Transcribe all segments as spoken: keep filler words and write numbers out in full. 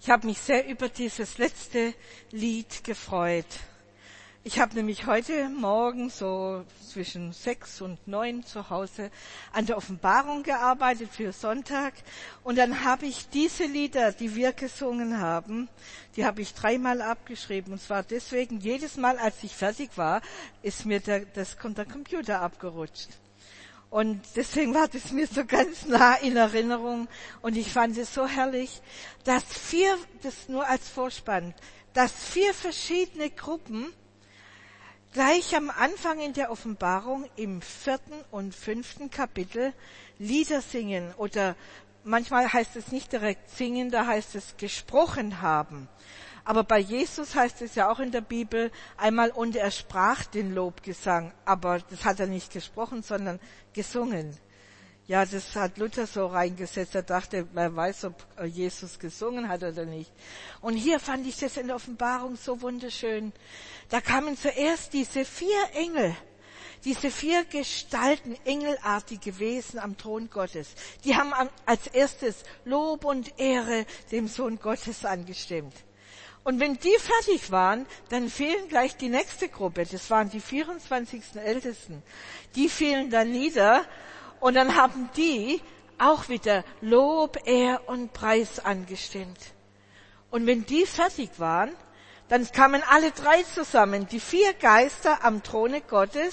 Ich habe mich sehr über dieses letzte Lied gefreut. Ich habe nämlich heute Morgen so zwischen sechs und neun zu Hause an der Offenbarung gearbeitet für Sonntag. Und dann habe ich diese Lieder, die wir gesungen haben, die habe ich dreimal abgeschrieben. Und zwar deswegen, jedes Mal, als ich fertig war, ist mir der, das, der Computer abgerutscht. Und deswegen war das mir so ganz nah in Erinnerung. Und ich fand es so herrlich, dass vier, das nur als Vorspann, dass vier verschiedene Gruppen gleich am Anfang in der Offenbarung im vierten und fünften Kapitel Lieder singen. Oder manchmal heißt es nicht direkt singen, da heißt es gesprochen haben. Aber bei Jesus heißt es ja auch in der Bibel einmal, und er sprach den Lobgesang. Aber das hat er nicht gesprochen, sondern gesungen. Ja, das hat Luther so reingesetzt. Er dachte, wer weiß, ob Jesus gesungen hat oder nicht. Und hier fand ich das in der Offenbarung so wunderschön. Da kamen zuerst diese vier Engel, diese vier Gestalten, engelartige Wesen am Thron Gottes. Die haben als erstes Lob und Ehre dem Sohn Gottes angestimmt. Und wenn die fertig waren, dann fielen gleich die nächste Gruppe. Das waren die vierundzwanzigsten Ältesten. Die fielen dann nieder und dann haben die auch wieder Lob, Ehr und Preis angestimmt. Und wenn die fertig waren, dann kamen alle drei zusammen, die vier Geister am Throne Gottes.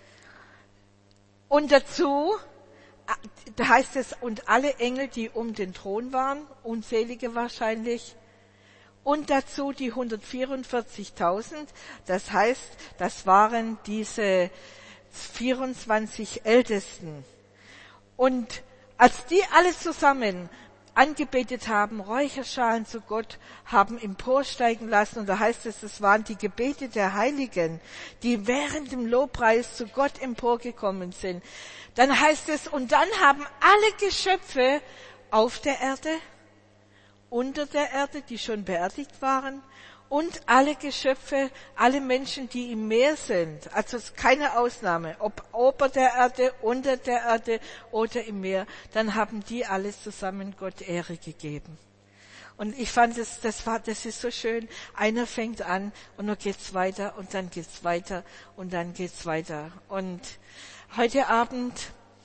Und dazu, da heißt es, und alle Engel, die um den Thron waren, unzählige wahrscheinlich, und dazu die hundertvierundvierzigtausend, das heißt, das waren diese vierundzwanzig Ältesten. Und als die alle zusammen angebetet haben, Räucherschalen zu Gott haben emporsteigen lassen, und da heißt es, es waren die Gebete der Heiligen, die während dem Lobpreis zu Gott emporgekommen sind, dann heißt es, und dann haben alle Geschöpfe auf der Erde, unter der Erde, die schon beerdigt waren, und alle Geschöpfe, alle Menschen, die im Meer sind, also es ist keine Ausnahme, ob ober der Erde, unter der Erde oder im Meer, dann haben die alles zusammen Gott Ehre gegeben. Und ich fand es, das war, das ist so schön. Einer fängt an und dann geht's weiter und dann geht's weiter und dann geht's weiter. Und heute Abend,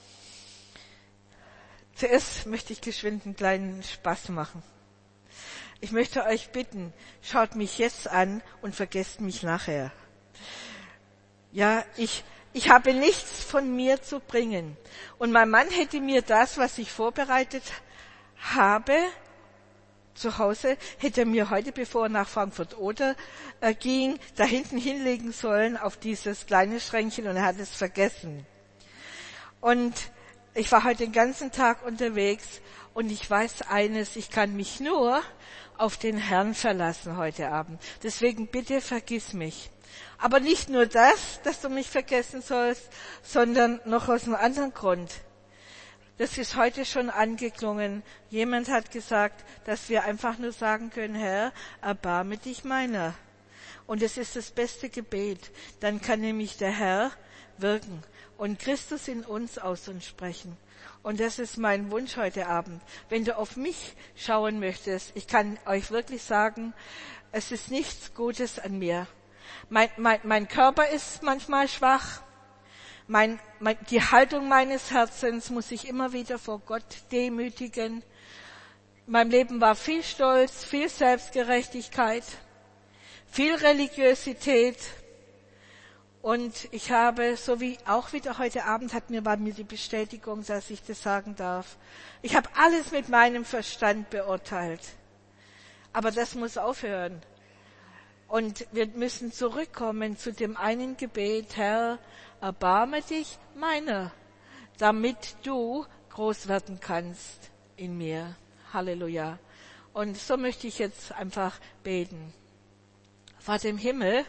zuerst möchte ich geschwind einen kleinen Spaß machen. Ich möchte euch bitten, schaut mich jetzt an und vergesst mich nachher. Ja, ich, ich habe nichts von mir zu bringen. Und mein Mann hätte mir das, was ich vorbereitet habe, zu Hause, hätte er mir heute, bevor er nach Frankfurt Oder äh, ging, da hinten hinlegen sollen auf dieses kleine Schränkchen, und er hat es vergessen. Und ich war heute den ganzen Tag unterwegs und ich weiß eines, ich kann mich nur auf den Herrn verlassen heute Abend. Deswegen bitte vergiss mich. Aber nicht nur das, dass du mich vergessen sollst, sondern noch aus einem anderen Grund. Das ist heute schon angeklungen. Jemand hat gesagt, dass wir einfach nur sagen können, Herr, erbarme dich meiner. Und es ist das beste Gebet. Dann kann nämlich der Herr wirken und Christus in uns aus uns sprechen. Und das ist mein Wunsch heute Abend. Wenn du auf mich schauen möchtest, ich kann euch wirklich sagen, es ist nichts Gutes an mir. Mein, mein, mein Körper ist manchmal schwach. Mein, mein, die Haltung meines Herzens muss ich immer wieder vor Gott demütigen. In meinem Leben war viel Stolz, viel Selbstgerechtigkeit, viel Religiosität. Und ich habe, so wie auch wieder heute Abend, hat mir, war mir die Bestätigung, dass ich das sagen darf. Ich habe alles mit meinem Verstand beurteilt. Aber das muss aufhören. Und wir müssen zurückkommen zu dem einen Gebet, Herr, erbarme dich meiner, damit du groß werden kannst in mir. Halleluja. Und so möchte ich jetzt einfach beten. Vater im Himmel,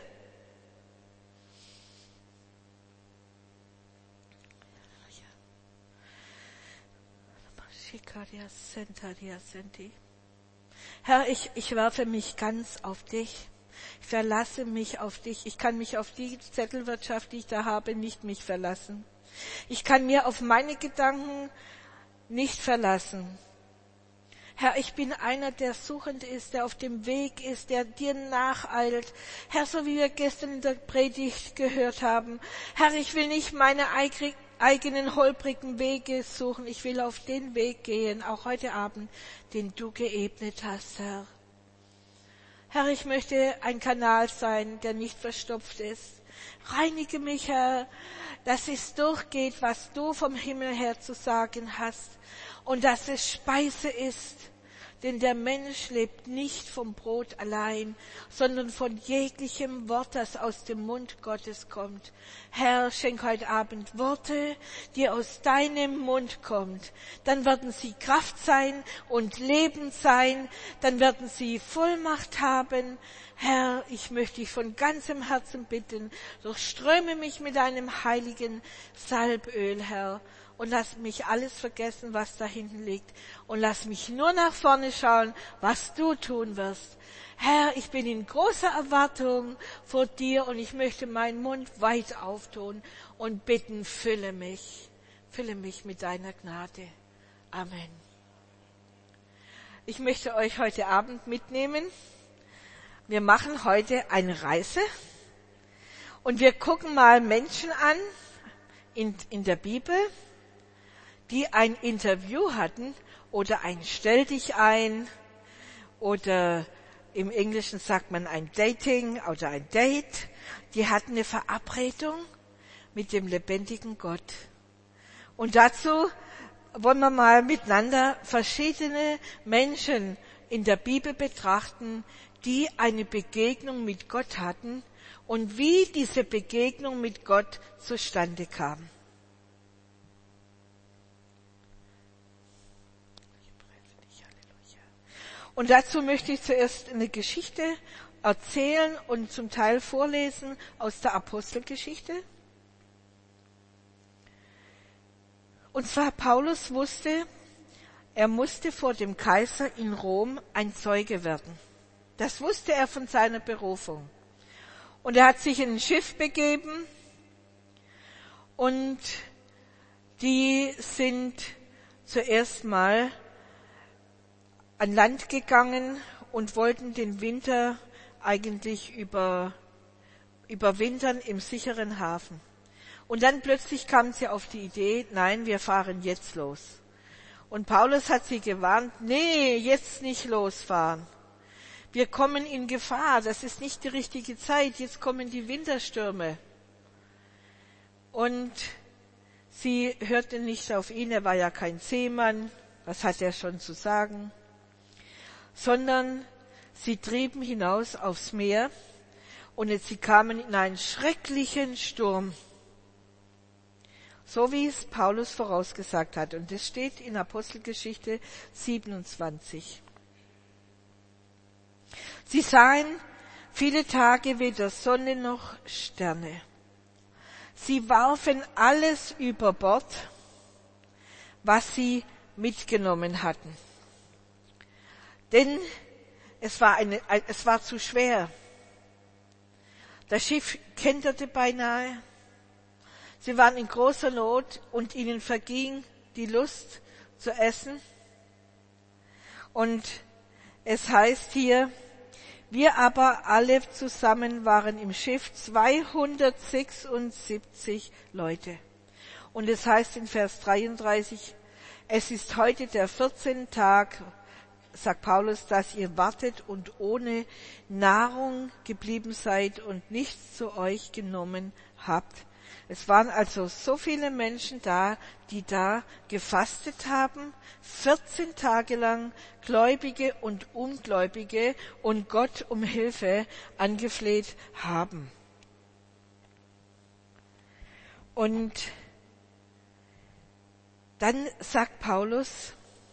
Herr, ich, ich werfe mich ganz auf dich. Ich verlasse mich auf dich. Ich kann mich auf die Zettelwirtschaft, die ich da habe, nicht mich verlassen. Ich kann mir auf meine Gedanken nicht verlassen. Herr, ich bin einer, der suchend ist, der auf dem Weg ist, der dir nacheilt. Herr, so wie wir gestern in der Predigt gehört haben. Herr, ich will nicht meine eigenen holprigen Wege suchen. Ich will auf den Weg gehen, auch heute Abend, den du geebnet hast, Herr. Herr, ich möchte ein Kanal sein, der nicht verstopft ist. Reinige mich, Herr, dass es durchgeht, was du vom Himmel her zu sagen hast. Und dass es Speise ist, denn der Mensch lebt nicht vom Brot allein, sondern von jeglichem Wort, das aus dem Mund Gottes kommt. Herr, schenk heute Abend Worte, die aus deinem Mund kommt. Dann werden sie Kraft sein und Leben sein, dann werden sie Vollmacht haben. Herr, ich möchte dich von ganzem Herzen bitten, durchströme mich mit deinem heiligen Salböl, Herr. Und lass mich alles vergessen, was da hinten liegt. Und lass mich nur nach vorne schauen, was du tun wirst. Herr, ich bin in großer Erwartung vor dir und ich möchte meinen Mund weit auftun und bitten, fülle mich. Fülle mich mit deiner Gnade. Amen. Ich möchte euch heute Abend mitnehmen. Wir machen heute eine Reise und wir gucken mal Menschen an in, in der Bibel, die ein Interview hatten oder ein Stell dich ein oder im Englischen sagt man ein Dating oder ein Date. Die hatten eine Verabredung mit dem lebendigen Gott. Und dazu wollen wir mal miteinander verschiedene Menschen in der Bibel betrachten, die eine Begegnung mit Gott hatten und wie diese Begegnung mit Gott zustande kam. Und dazu möchte ich zuerst eine Geschichte erzählen und zum Teil vorlesen aus der Apostelgeschichte. Und zwar Paulus wusste, er musste vor dem Kaiser in Rom ein Zeuge werden. Das wusste er von seiner Berufung. Und er hat sich in ein Schiff begeben und die sind zuerst mal an Land gegangen und wollten den Winter eigentlich über, überwintern im sicheren Hafen. Und dann plötzlich kamen sie auf die Idee, nein, wir fahren jetzt los. Und Paulus hat sie gewarnt, nee, jetzt nicht losfahren. Wir kommen in Gefahr, das ist nicht die richtige Zeit, jetzt kommen die Winterstürme. Und sie hörten nicht auf ihn, er war ja kein Seemann, was hat er schon zu sagen? Sondern sie trieben hinaus aufs Meer und sie kamen in einen schrecklichen Sturm. So wie es Paulus vorausgesagt hat. Und das steht in Apostelgeschichte siebenundzwanzig. Sie sahen viele Tage weder Sonne noch Sterne. Sie warfen alles über Bord, was sie mitgenommen hatten. Denn es war, eine, es war zu schwer. Das Schiff kenterte beinahe. Sie waren in großer Not und ihnen verging die Lust zu essen. Und es heißt hier, wir aber alle zusammen waren im Schiff zweihundertsechsundsiebzig Leute. Und es heißt in Vers dreiunddreißig, es ist heute der vierzehnte Tag, sagt Paulus, dass ihr wartet und ohne Nahrung geblieben seid und nichts zu euch genommen habt. Es waren also so viele Menschen da, die da gefastet haben, vierzehn Tage lang, Gläubige und Ungläubige, und Gott um Hilfe angefleht haben. Und dann sagt Paulus,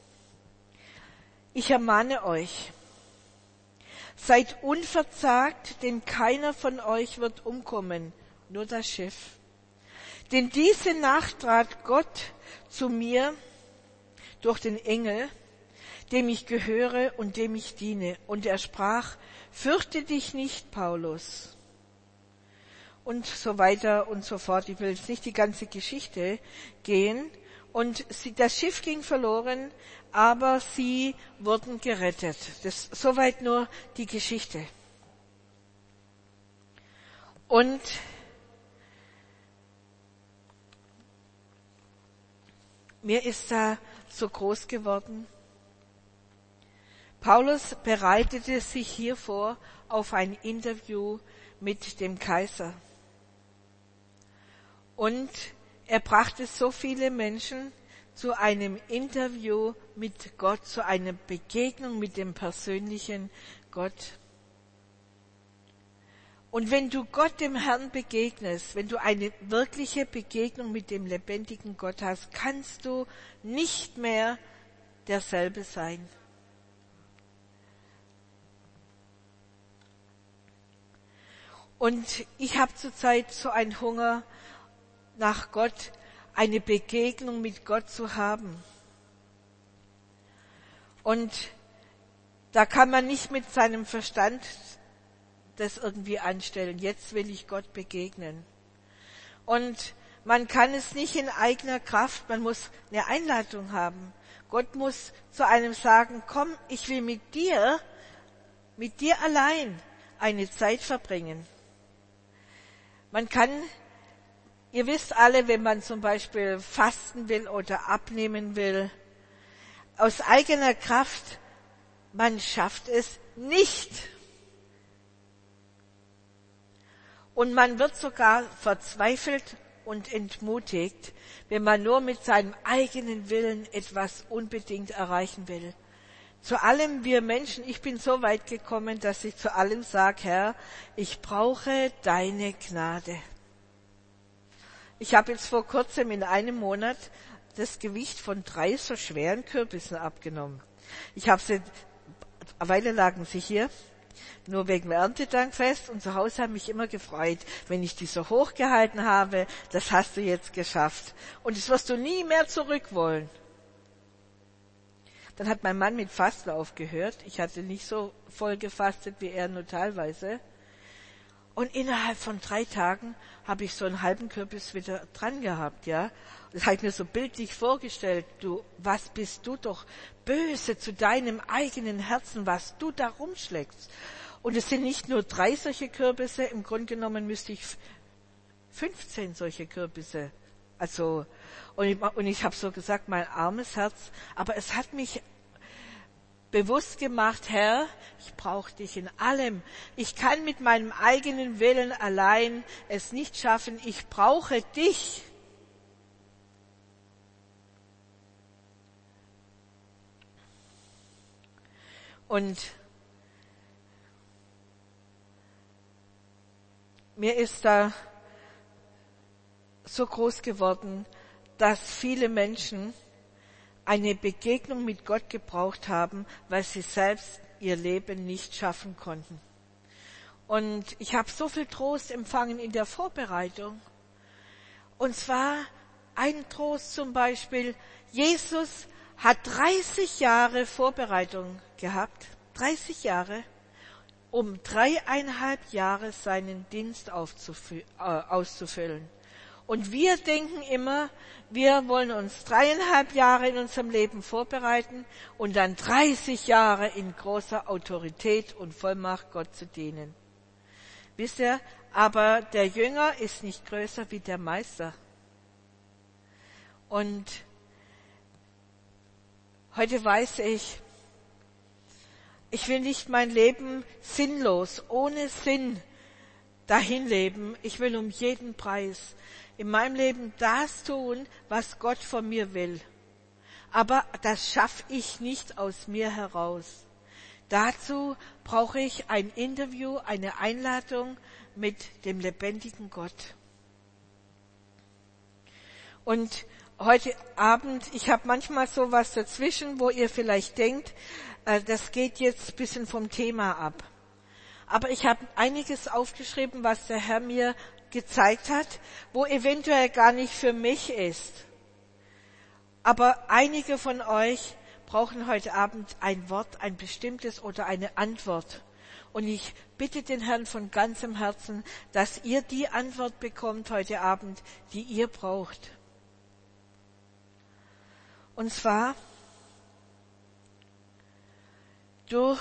ich ermahne euch, seid unverzagt, denn keiner von euch wird umkommen, nur das Schiff. Denn diese Nacht trat Gott zu mir durch den Engel, dem ich gehöre und dem ich diene. Und er sprach, fürchte dich nicht, Paulus. Und so weiter und so fort. Ich will jetzt nicht die ganze Geschichte gehen. Und sie, das Schiff ging verloren, aber sie wurden gerettet. Das, soweit nur die Geschichte. Und mir ist da so groß geworden. Paulus bereitete sich hier vor auf ein Interview mit dem Kaiser. Und er brachte so viele Menschen zu einem Interview mit Gott, zu einer Begegnung mit dem persönlichen Gott. Und wenn du Gott, dem Herrn, begegnest, wenn du eine wirkliche Begegnung mit dem lebendigen Gott hast, kannst du nicht mehr derselbe sein. Und ich habe zurzeit so einen Hunger nach Gott, eine Begegnung mit Gott zu haben. Und da kann man nicht mit seinem Verstand das irgendwie anstellen. Jetzt will ich Gott begegnen. Und man kann es nicht in eigener Kraft, man muss eine Einladung haben. Gott muss zu einem sagen, komm, ich will mit dir, mit dir allein eine Zeit verbringen. Man kann, ihr wisst alle, wenn man zum Beispiel fasten will oder abnehmen will, aus eigener Kraft, man schafft es nicht. Und man wird sogar verzweifelt und entmutigt, wenn man nur mit seinem eigenen Willen etwas unbedingt erreichen will. Zu allem, wir Menschen, ich bin so weit gekommen, dass ich zu allem sage, Herr, ich brauche deine Gnade. Ich habe jetzt vor kurzem in einem Monat das Gewicht von drei so schweren Kürbissen abgenommen. Ich habe sie, eine Weile lagen sie hier, nur wegen Erntedankfest, und zu Hause habe ich mich immer gefreut, wenn ich die so hochgehalten habe, das hast du jetzt geschafft. Und das wirst du nie mehr zurück wollen. Dann hat mein Mann mit Fasten aufgehört. Ich hatte nicht so voll gefastet wie er, nur teilweise. Und innerhalb von drei Tagen habe ich so einen halben Kürbis wieder dran gehabt, ja. Das habe ich mir so bildlich vorgestellt. Du, was bist du doch böse zu deinem eigenen Herzen, was du da rumschlägst. Und es sind nicht nur drei solche Kürbisse, im Grunde genommen müsste ich fünfzehn solche Kürbisse. Also, und ich, und ich habe so gesagt, mein armes Herz, aber es hat mich bewusst gemacht, Herr, ich brauche dich in allem. Ich kann mit meinem eigenen Willen allein es nicht schaffen. Ich brauche dich. Und mir ist da so groß geworden, dass viele Menschen eine Begegnung mit Gott gebraucht haben, weil sie selbst ihr Leben nicht schaffen konnten. Und ich habe so viel Trost empfangen in der Vorbereitung. Und zwar ein Trost zum Beispiel, Jesus hat dreißig Jahre Vorbereitung gehabt, dreißig Jahre, um dreieinhalb Jahre seinen Dienst aufzufü- äh, auszufüllen. Und wir denken immer, wir wollen uns dreieinhalb Jahre in unserem Leben vorbereiten und dann dreißig Jahre in großer Autorität und Vollmacht Gott zu dienen. Wisst ihr, aber der Jünger ist nicht größer wie der Meister. Und heute weiß ich, ich will nicht mein Leben sinnlos, ohne Sinn dahin leben. Ich will um jeden Preis in meinem Leben das tun, was Gott von mir will. Aber das schaffe ich nicht aus mir heraus. Dazu brauche ich ein Interview, eine Einladung mit dem lebendigen Gott. Und heute Abend, ich habe manchmal so was dazwischen, wo ihr vielleicht denkt, äh, das geht jetzt ein bisschen vom Thema ab. Aber ich habe einiges aufgeschrieben, was der Herr mir gezeigt hat, wo eventuell gar nicht für mich ist. Aber einige von euch brauchen heute Abend ein Wort, ein bestimmtes oder eine Antwort. Und ich bitte den Herrn von ganzem Herzen, dass ihr die Antwort bekommt heute Abend, die ihr braucht. Und zwar durch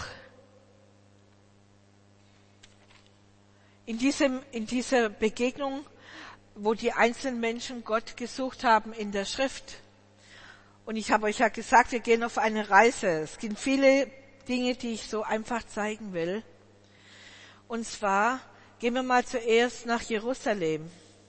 in diesem, in dieser Begegnung, wo die einzelnen Menschen Gott gesucht haben in der Schrift. Und ich habe euch ja gesagt, wir gehen auf eine Reise. Es gibt viele Dinge, die ich so einfach zeigen will. Und zwar gehen wir mal zuerst nach Jerusalem.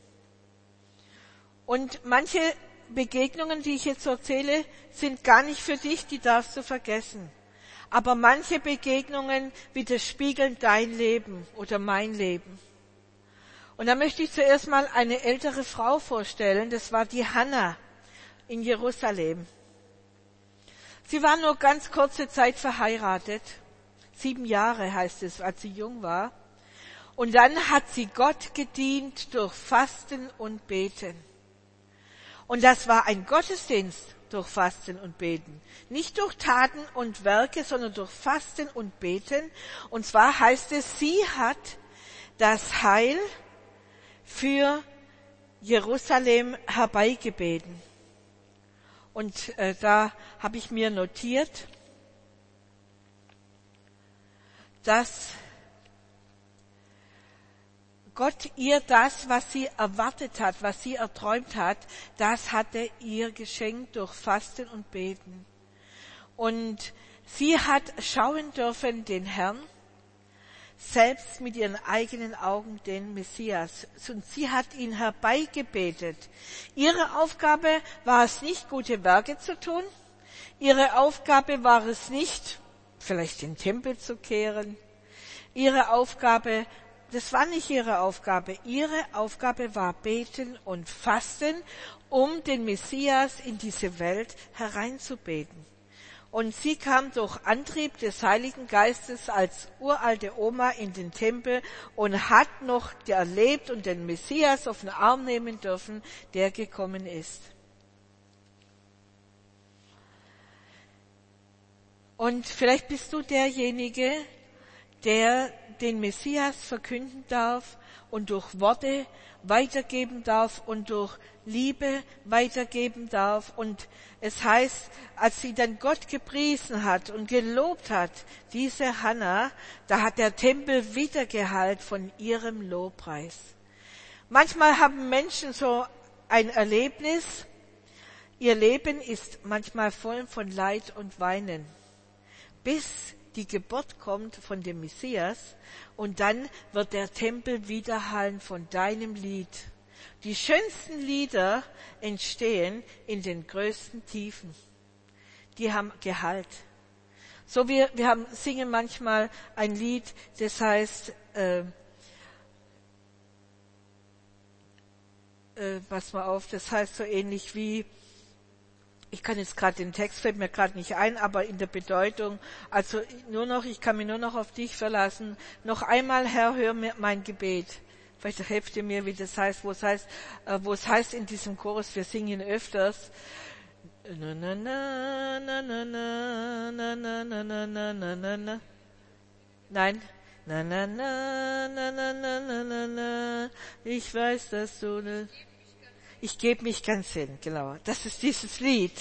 Und manche Begegnungen, die ich jetzt erzähle, sind gar nicht für dich, die darfst du vergessen. Aber manche Begegnungen widerspiegeln dein Leben oder mein Leben. Und da möchte ich zuerst mal eine ältere Frau vorstellen, das war die Hannah in Jerusalem. Sie war nur ganz kurze Zeit verheiratet, sieben Jahre heißt es, als sie jung war. Und dann hat sie Gott gedient durch Fasten und Beten. Und das war ein Gottesdienst durch Fasten und Beten. Nicht durch Taten und Werke, sondern durch Fasten und Beten. Und zwar heißt es, sie hat das Heil für Jerusalem herbeigebeten. Und äh, da habe ich mir notiert, dass Gott ihr das, was sie erwartet hat, was sie erträumt hat, das hat er ihr geschenkt durch Fasten und Beten. Und sie hat schauen dürfen den Herrn, selbst mit ihren eigenen Augen den Messias. Und sie hat ihn herbeigebetet. Ihre Aufgabe war es nicht, gute Werke zu tun. Ihre Aufgabe war es nicht, vielleicht den Tempel zu kehren. Ihre Aufgabe Das war nicht ihre Aufgabe. Ihre Aufgabe war beten und fasten, um den Messias in diese Welt hereinzubeten. Und sie kam durch Antrieb des Heiligen Geistes als uralte Oma in den Tempel und hat noch erlebt und den Messias auf den Arm nehmen dürfen, der gekommen ist. Und vielleicht bist du derjenige, der den Messias verkünden darf und durch Worte weitergeben darf und durch Liebe weitergeben darf. Und es heißt, als sie dann Gott gepriesen hat und gelobt hat, diese Hannah, da hat der Tempel wiedergehallt von ihrem Lobpreis. Manchmal haben Menschen so ein Erlebnis, ihr Leben ist manchmal voll von Leid und Weinen, bis die Geburt kommt von dem Messias und dann wird der Tempel widerhallen von deinem Lied. Die schönsten Lieder entstehen in den größten Tiefen. Die haben Gehalt. So wir, wir haben, singen manchmal ein Lied, das heißt, äh, äh, pass mal auf, das heißt so ähnlich wie, ich kann jetzt gerade den Text, fällt mir gerade nicht ein, aber in der Bedeutung, also nur noch, ich kann mich nur noch auf dich verlassen. Noch einmal, Herr, hör mir mein Gebet. Vielleicht helft ihr mir, wie das heißt, wo es heißt, äh, wo es heißt in diesem Chorus, wir singen öfters. Na, na, na, na, na, na, na, na, na, na, na, na, na, na. Nein. Na, na, na, na, na, na, na, na, na. Ich weiß, dass du ne Ich gebe mich ganz hin, genau. Das ist dieses Lied.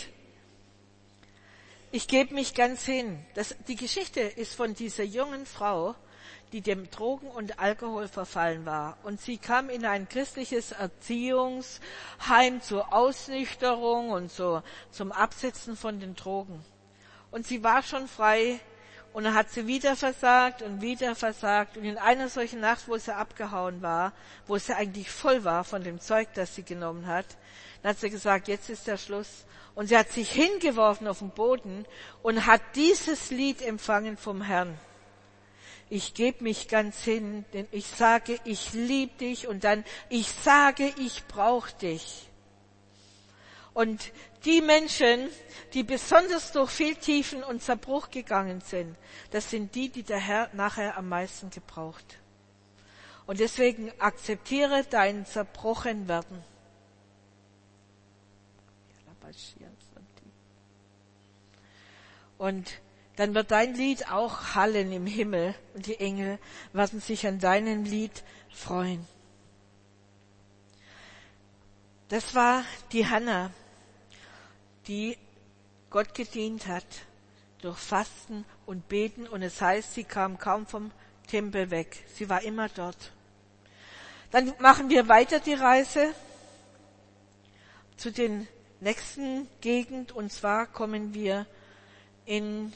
Ich gebe mich ganz hin. Das, die Geschichte ist von dieser jungen Frau, die dem Drogen und Alkohol verfallen war. Und sie kam in ein christliches Erziehungsheim zur Ausnüchterung und so, zum Absetzen von den Drogen. Und sie war schon frei. Und dann hat sie wieder versagt und wieder versagt. Und in einer solchen Nacht, wo sie abgehauen war, wo sie eigentlich voll war von dem Zeug, das sie genommen hat, dann hat sie gesagt, jetzt ist der Schluss. Und sie hat sich hingeworfen auf den Boden und hat dieses Lied empfangen vom Herrn. Ich gebe mich ganz hin, denn ich sage, ich liebe dich und dann, ich sage, ich brauche dich. Und die Menschen, die besonders durch viel Tiefen und Zerbruch gegangen sind, das sind die, die der Herr nachher am meisten gebraucht. Und deswegen akzeptiere dein Zerbrochenwerden. Und dann wird dein Lied auch hallen im Himmel und die Engel werden sich an deinem Lied freuen. Das war die Hannah, die Gott gedient hat, durch Fasten und Beten. Und es heißt, sie kam kaum vom Tempel weg. Sie war immer dort. Dann machen wir weiter die Reise zu den nächsten Gegend. Und zwar kommen wir in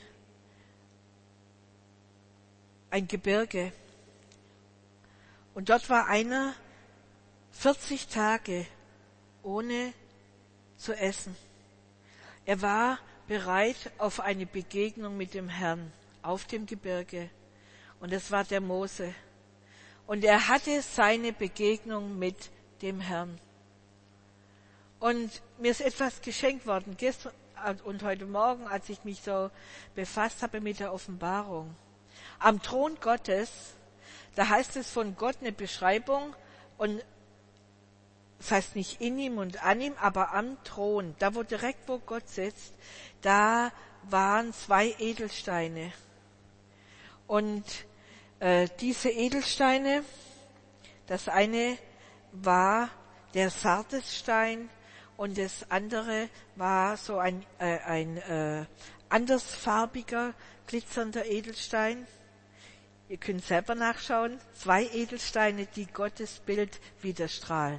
ein Gebirge. Und dort war einer vierzig Tage ohne zu essen. Er war bereit auf eine Begegnung mit dem Herrn auf dem Gebirge. Und es war der Mose. Und er hatte seine Begegnung mit dem Herrn. Und mir ist etwas geschenkt worden, gestern und heute Morgen, als ich mich so befasst habe mit der Offenbarung. Am Thron Gottes, da heißt es von Gott eine Beschreibung, und das heißt nicht in ihm und an ihm, aber am Thron, da wo direkt wo Gott sitzt, da waren zwei Edelsteine. Und äh, diese Edelsteine, das eine war der Sardesstein und das andere war so ein, äh, ein äh, andersfarbiger, glitzernder Edelstein. Ihr könnt selber nachschauen. Zwei Edelsteine, die Gottes Bild widerstrahlen.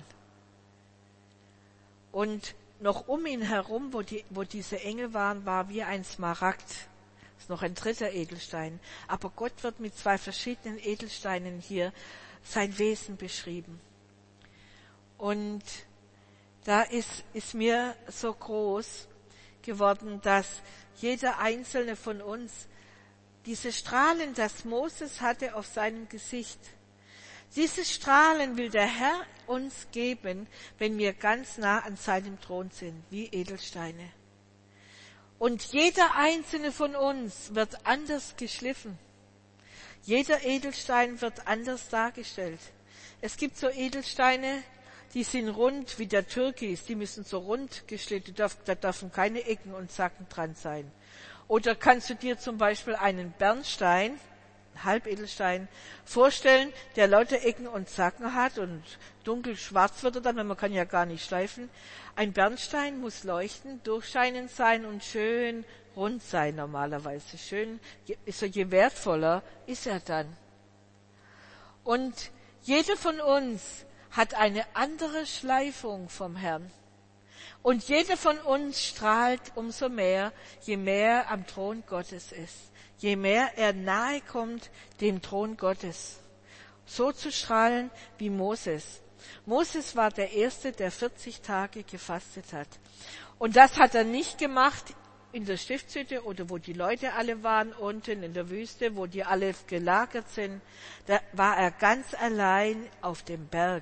Und noch um ihn herum, wo, die, wo diese Engel waren, war wie ein Smaragd. Das ist noch ein dritter Edelstein. Aber Gott wird mit zwei verschiedenen Edelsteinen hier sein Wesen beschrieben. Und da ist, ist mir so groß geworden, dass jeder einzelne von uns diese Strahlen, das Moses hatte auf seinem Gesicht, diese Strahlen will der Herr uns geben, wenn wir ganz nah an seinem Thron sind, wie Edelsteine. Und jeder einzelne von uns wird anders geschliffen. Jeder Edelstein wird anders dargestellt. Es gibt so Edelsteine, die sind rund wie der Türkis, die müssen so rund geschliffen, da dürfen keine Ecken und Zacken dran sein. Oder kannst du dir zum Beispiel einen Bernstein, Halbedelstein, vorstellen, der lauter Ecken und Zacken hat und dunkelschwarz wird er dann, weil man kann ja gar nicht schleifen. Ein Bernstein muss leuchten, durchscheinend sein und schön rund sein normalerweise. Schön, ist er, je wertvoller ist er dann. Und jeder von uns hat eine andere Schleifung vom Herrn. Und jeder von uns strahlt umso mehr, je mehr er am Thron Gottes ist. Je mehr er nahe kommt dem Thron Gottes. So zu strahlen wie Moses. Moses war der Erste, der vierzig Tage gefastet hat. Und das hat er nicht gemacht in der Stiftshütte oder wo die Leute alle waren, unten in der Wüste, wo die alle gelagert sind. Da war er ganz allein auf dem Berg.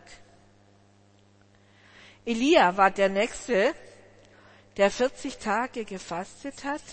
Elia war der Nächste, der vierzig Tage gefastet hat.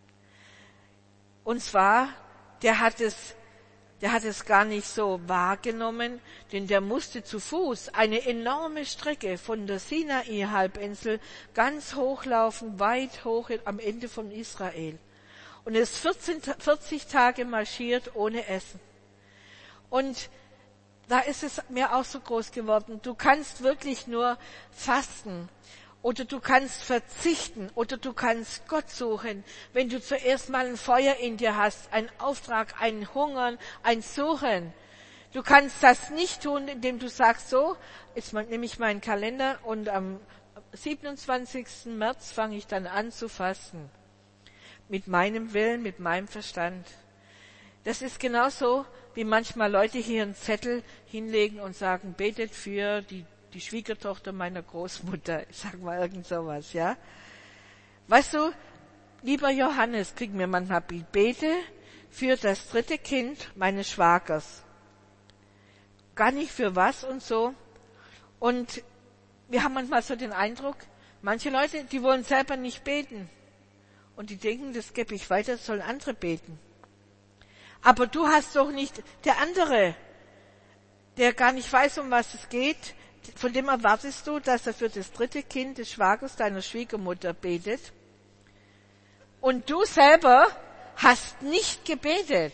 Und zwar, der hat es, der hat es gar nicht so wahrgenommen, denn der musste zu Fuß eine enorme Strecke von der Sinai-Halbinsel ganz hochlaufen, weit hoch am Ende von Israel. Und er ist vierzehn, vierzig Tage marschiert ohne Essen. Und da ist es mir auch so groß geworden. Du kannst wirklich nur fasten oder du kannst verzichten oder du kannst Gott suchen, wenn du zuerst mal ein Feuer in dir hast, einen Auftrag, einen Hungern, ein Suchen. Du kannst das nicht tun, indem du sagst, so, jetzt nehme ich meinen Kalender und am siebenundzwanzigsten März fange ich dann an zu fasten. Mit meinem Willen, mit meinem Verstand. Das ist genauso, wie manchmal Leute hier einen Zettel hinlegen und sagen, betet für die, die Schwiegertochter meiner Großmutter. Ich sag mal irgend sowas, ja. Weißt du, lieber Johannes, kriegen wir manchmal, bete für das dritte Kind meines Schwagers. Gar nicht für was und so. Und wir haben manchmal so den Eindruck, manche Leute, die wollen selber nicht beten. Und die denken, das gebe ich weiter, das sollen andere beten. Aber du hast doch nicht, der andere, der gar nicht weiß, um was es geht, von dem erwartest du, dass er für das dritte Kind des Schwagers deiner Schwiegermutter betet. Und du selber hast nicht gebetet.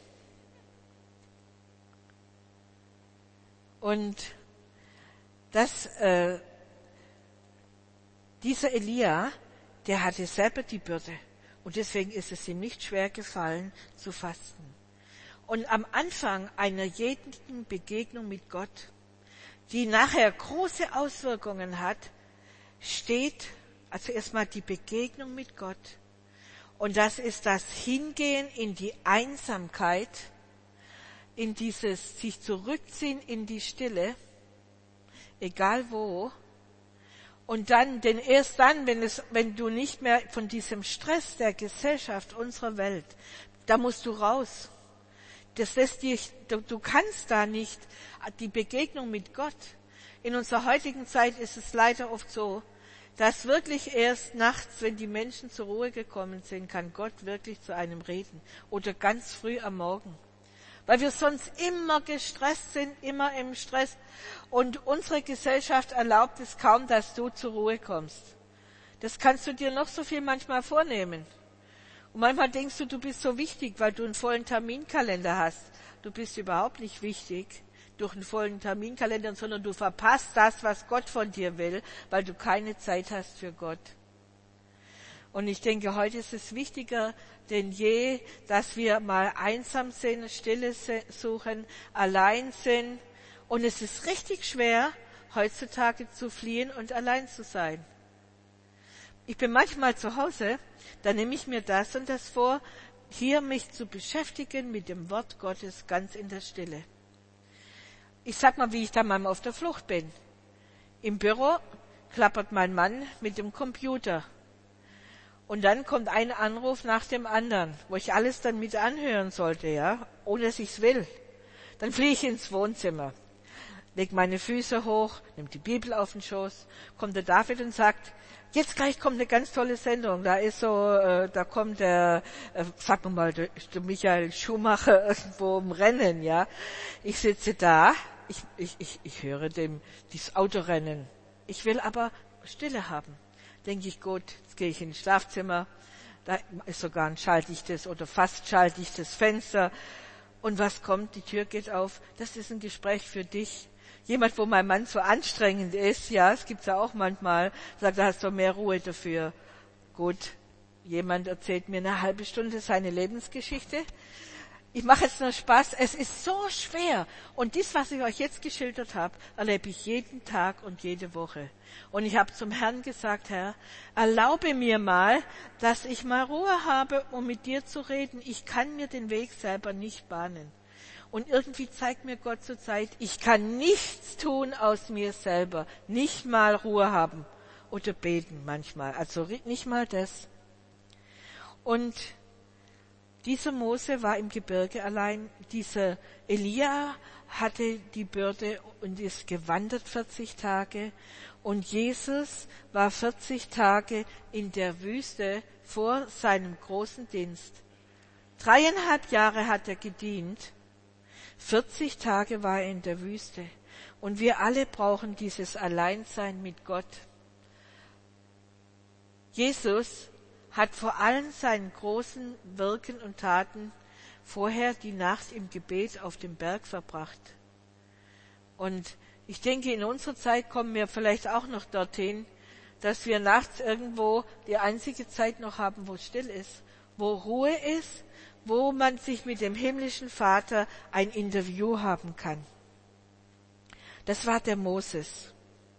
Und das, äh, dieser Elia, der hatte selber die Bürde. Und deswegen ist es ihm nicht schwer gefallen, zu fasten. Und am Anfang einer jeden Begegnung mit Gott, die nachher große Auswirkungen hat, steht also erstmal die Begegnung mit Gott. Und das ist das Hingehen in die Einsamkeit, in dieses sich zurückziehen in die Stille, egal wo. Und dann, denn erst dann, wenn es, wenn du nicht mehr von diesem Stress der Gesellschaft unserer Welt, da musst du raus. Das lässt dich, du, du kannst da nicht die Begegnung mit Gott. In unserer heutigen Zeit ist es leider oft so, dass wirklich erst nachts, wenn die Menschen zur Ruhe gekommen sind, kann Gott wirklich zu einem reden. Oder ganz früh am Morgen. Weil wir sonst immer gestresst sind, immer im Stress. Und unsere Gesellschaft erlaubt es kaum, dass du zur Ruhe kommst. Das kannst du dir noch so viel manchmal vornehmen. Und manchmal denkst du, du bist so wichtig, weil du einen vollen Terminkalender hast. Du bist überhaupt nicht wichtig durch einen vollen Terminkalender, sondern du verpasst das, was Gott von dir will, weil du keine Zeit hast für Gott. Und ich denke, heute ist es wichtiger denn je, dass wir mal einsam sind, Stille suchen, allein sind. Und es ist richtig schwer, heutzutage zu fliehen und allein zu sein. Ich bin manchmal zu Hause, da nehme ich mir das und das vor, hier mich zu beschäftigen mit dem Wort Gottes ganz in der Stille. Ich sag mal, wie ich da mal auf der Flucht bin. Im Büro klappert mein Mann mit dem Computer. Und dann kommt ein Anruf nach dem anderen, wo ich alles dann mit anhören sollte, ja, ohne dass ich's will. Dann fliege ich ins Wohnzimmer, leg meine Füße hoch, nimm die Bibel auf den Schoß, kommt der David und sagt, jetzt gleich kommt eine ganz tolle Sendung. Da ist so, äh, da kommt der, äh, sag mal, der, der Michael Schumacher irgendwo im Rennen, ja. Ich sitze da, ich, ich, ich, ich höre dem, dieses Autorennen. Ich will aber Stille haben. Denke ich, gut, jetzt gehe ich ins Schlafzimmer, da ist sogar ein schalte ich das oder fast schalte ich das Fenster. Und was kommt? Die Tür geht auf. Das ist ein Gespräch für dich. Jemand, wo mein Mann so anstrengend ist, ja, es gibt's ja auch manchmal, sagt, da hast du mehr Ruhe dafür. Gut, jemand erzählt mir eine halbe Stunde seine Lebensgeschichte. Ich mache jetzt nur Spaß. Es ist so schwer. Und das, was ich euch jetzt geschildert habe, erlebe ich jeden Tag und jede Woche. Und ich habe zum Herrn gesagt, Herr, erlaube mir mal, dass ich mal Ruhe habe, um mit dir zu reden. Ich kann mir den Weg selber nicht bahnen. Und irgendwie zeigt mir Gott zur Zeit, ich kann nichts tun aus mir selber. Nicht mal Ruhe haben oder beten manchmal. Also nicht mal das. Und dieser Mose war im Gebirge allein. Dieser Elia hatte die Bürde und ist gewandert vierzig Tage. Und Jesus war vierzig Tage in der Wüste vor seinem großen Dienst. Dreieinhalb Jahre hat er gedient. vierzig Tage war er in der Wüste. Und wir alle brauchen dieses Alleinsein mit Gott. Jesus hat vor allen seinen großen Wirken und Taten vorher die Nacht im Gebet auf dem Berg verbracht. Und ich denke, in unserer Zeit kommen wir vielleicht auch noch dorthin, dass wir nachts irgendwo die einzige Zeit noch haben, wo es still ist, wo Ruhe ist, wo man sich mit dem himmlischen Vater ein Interview haben kann. Das war der Moses.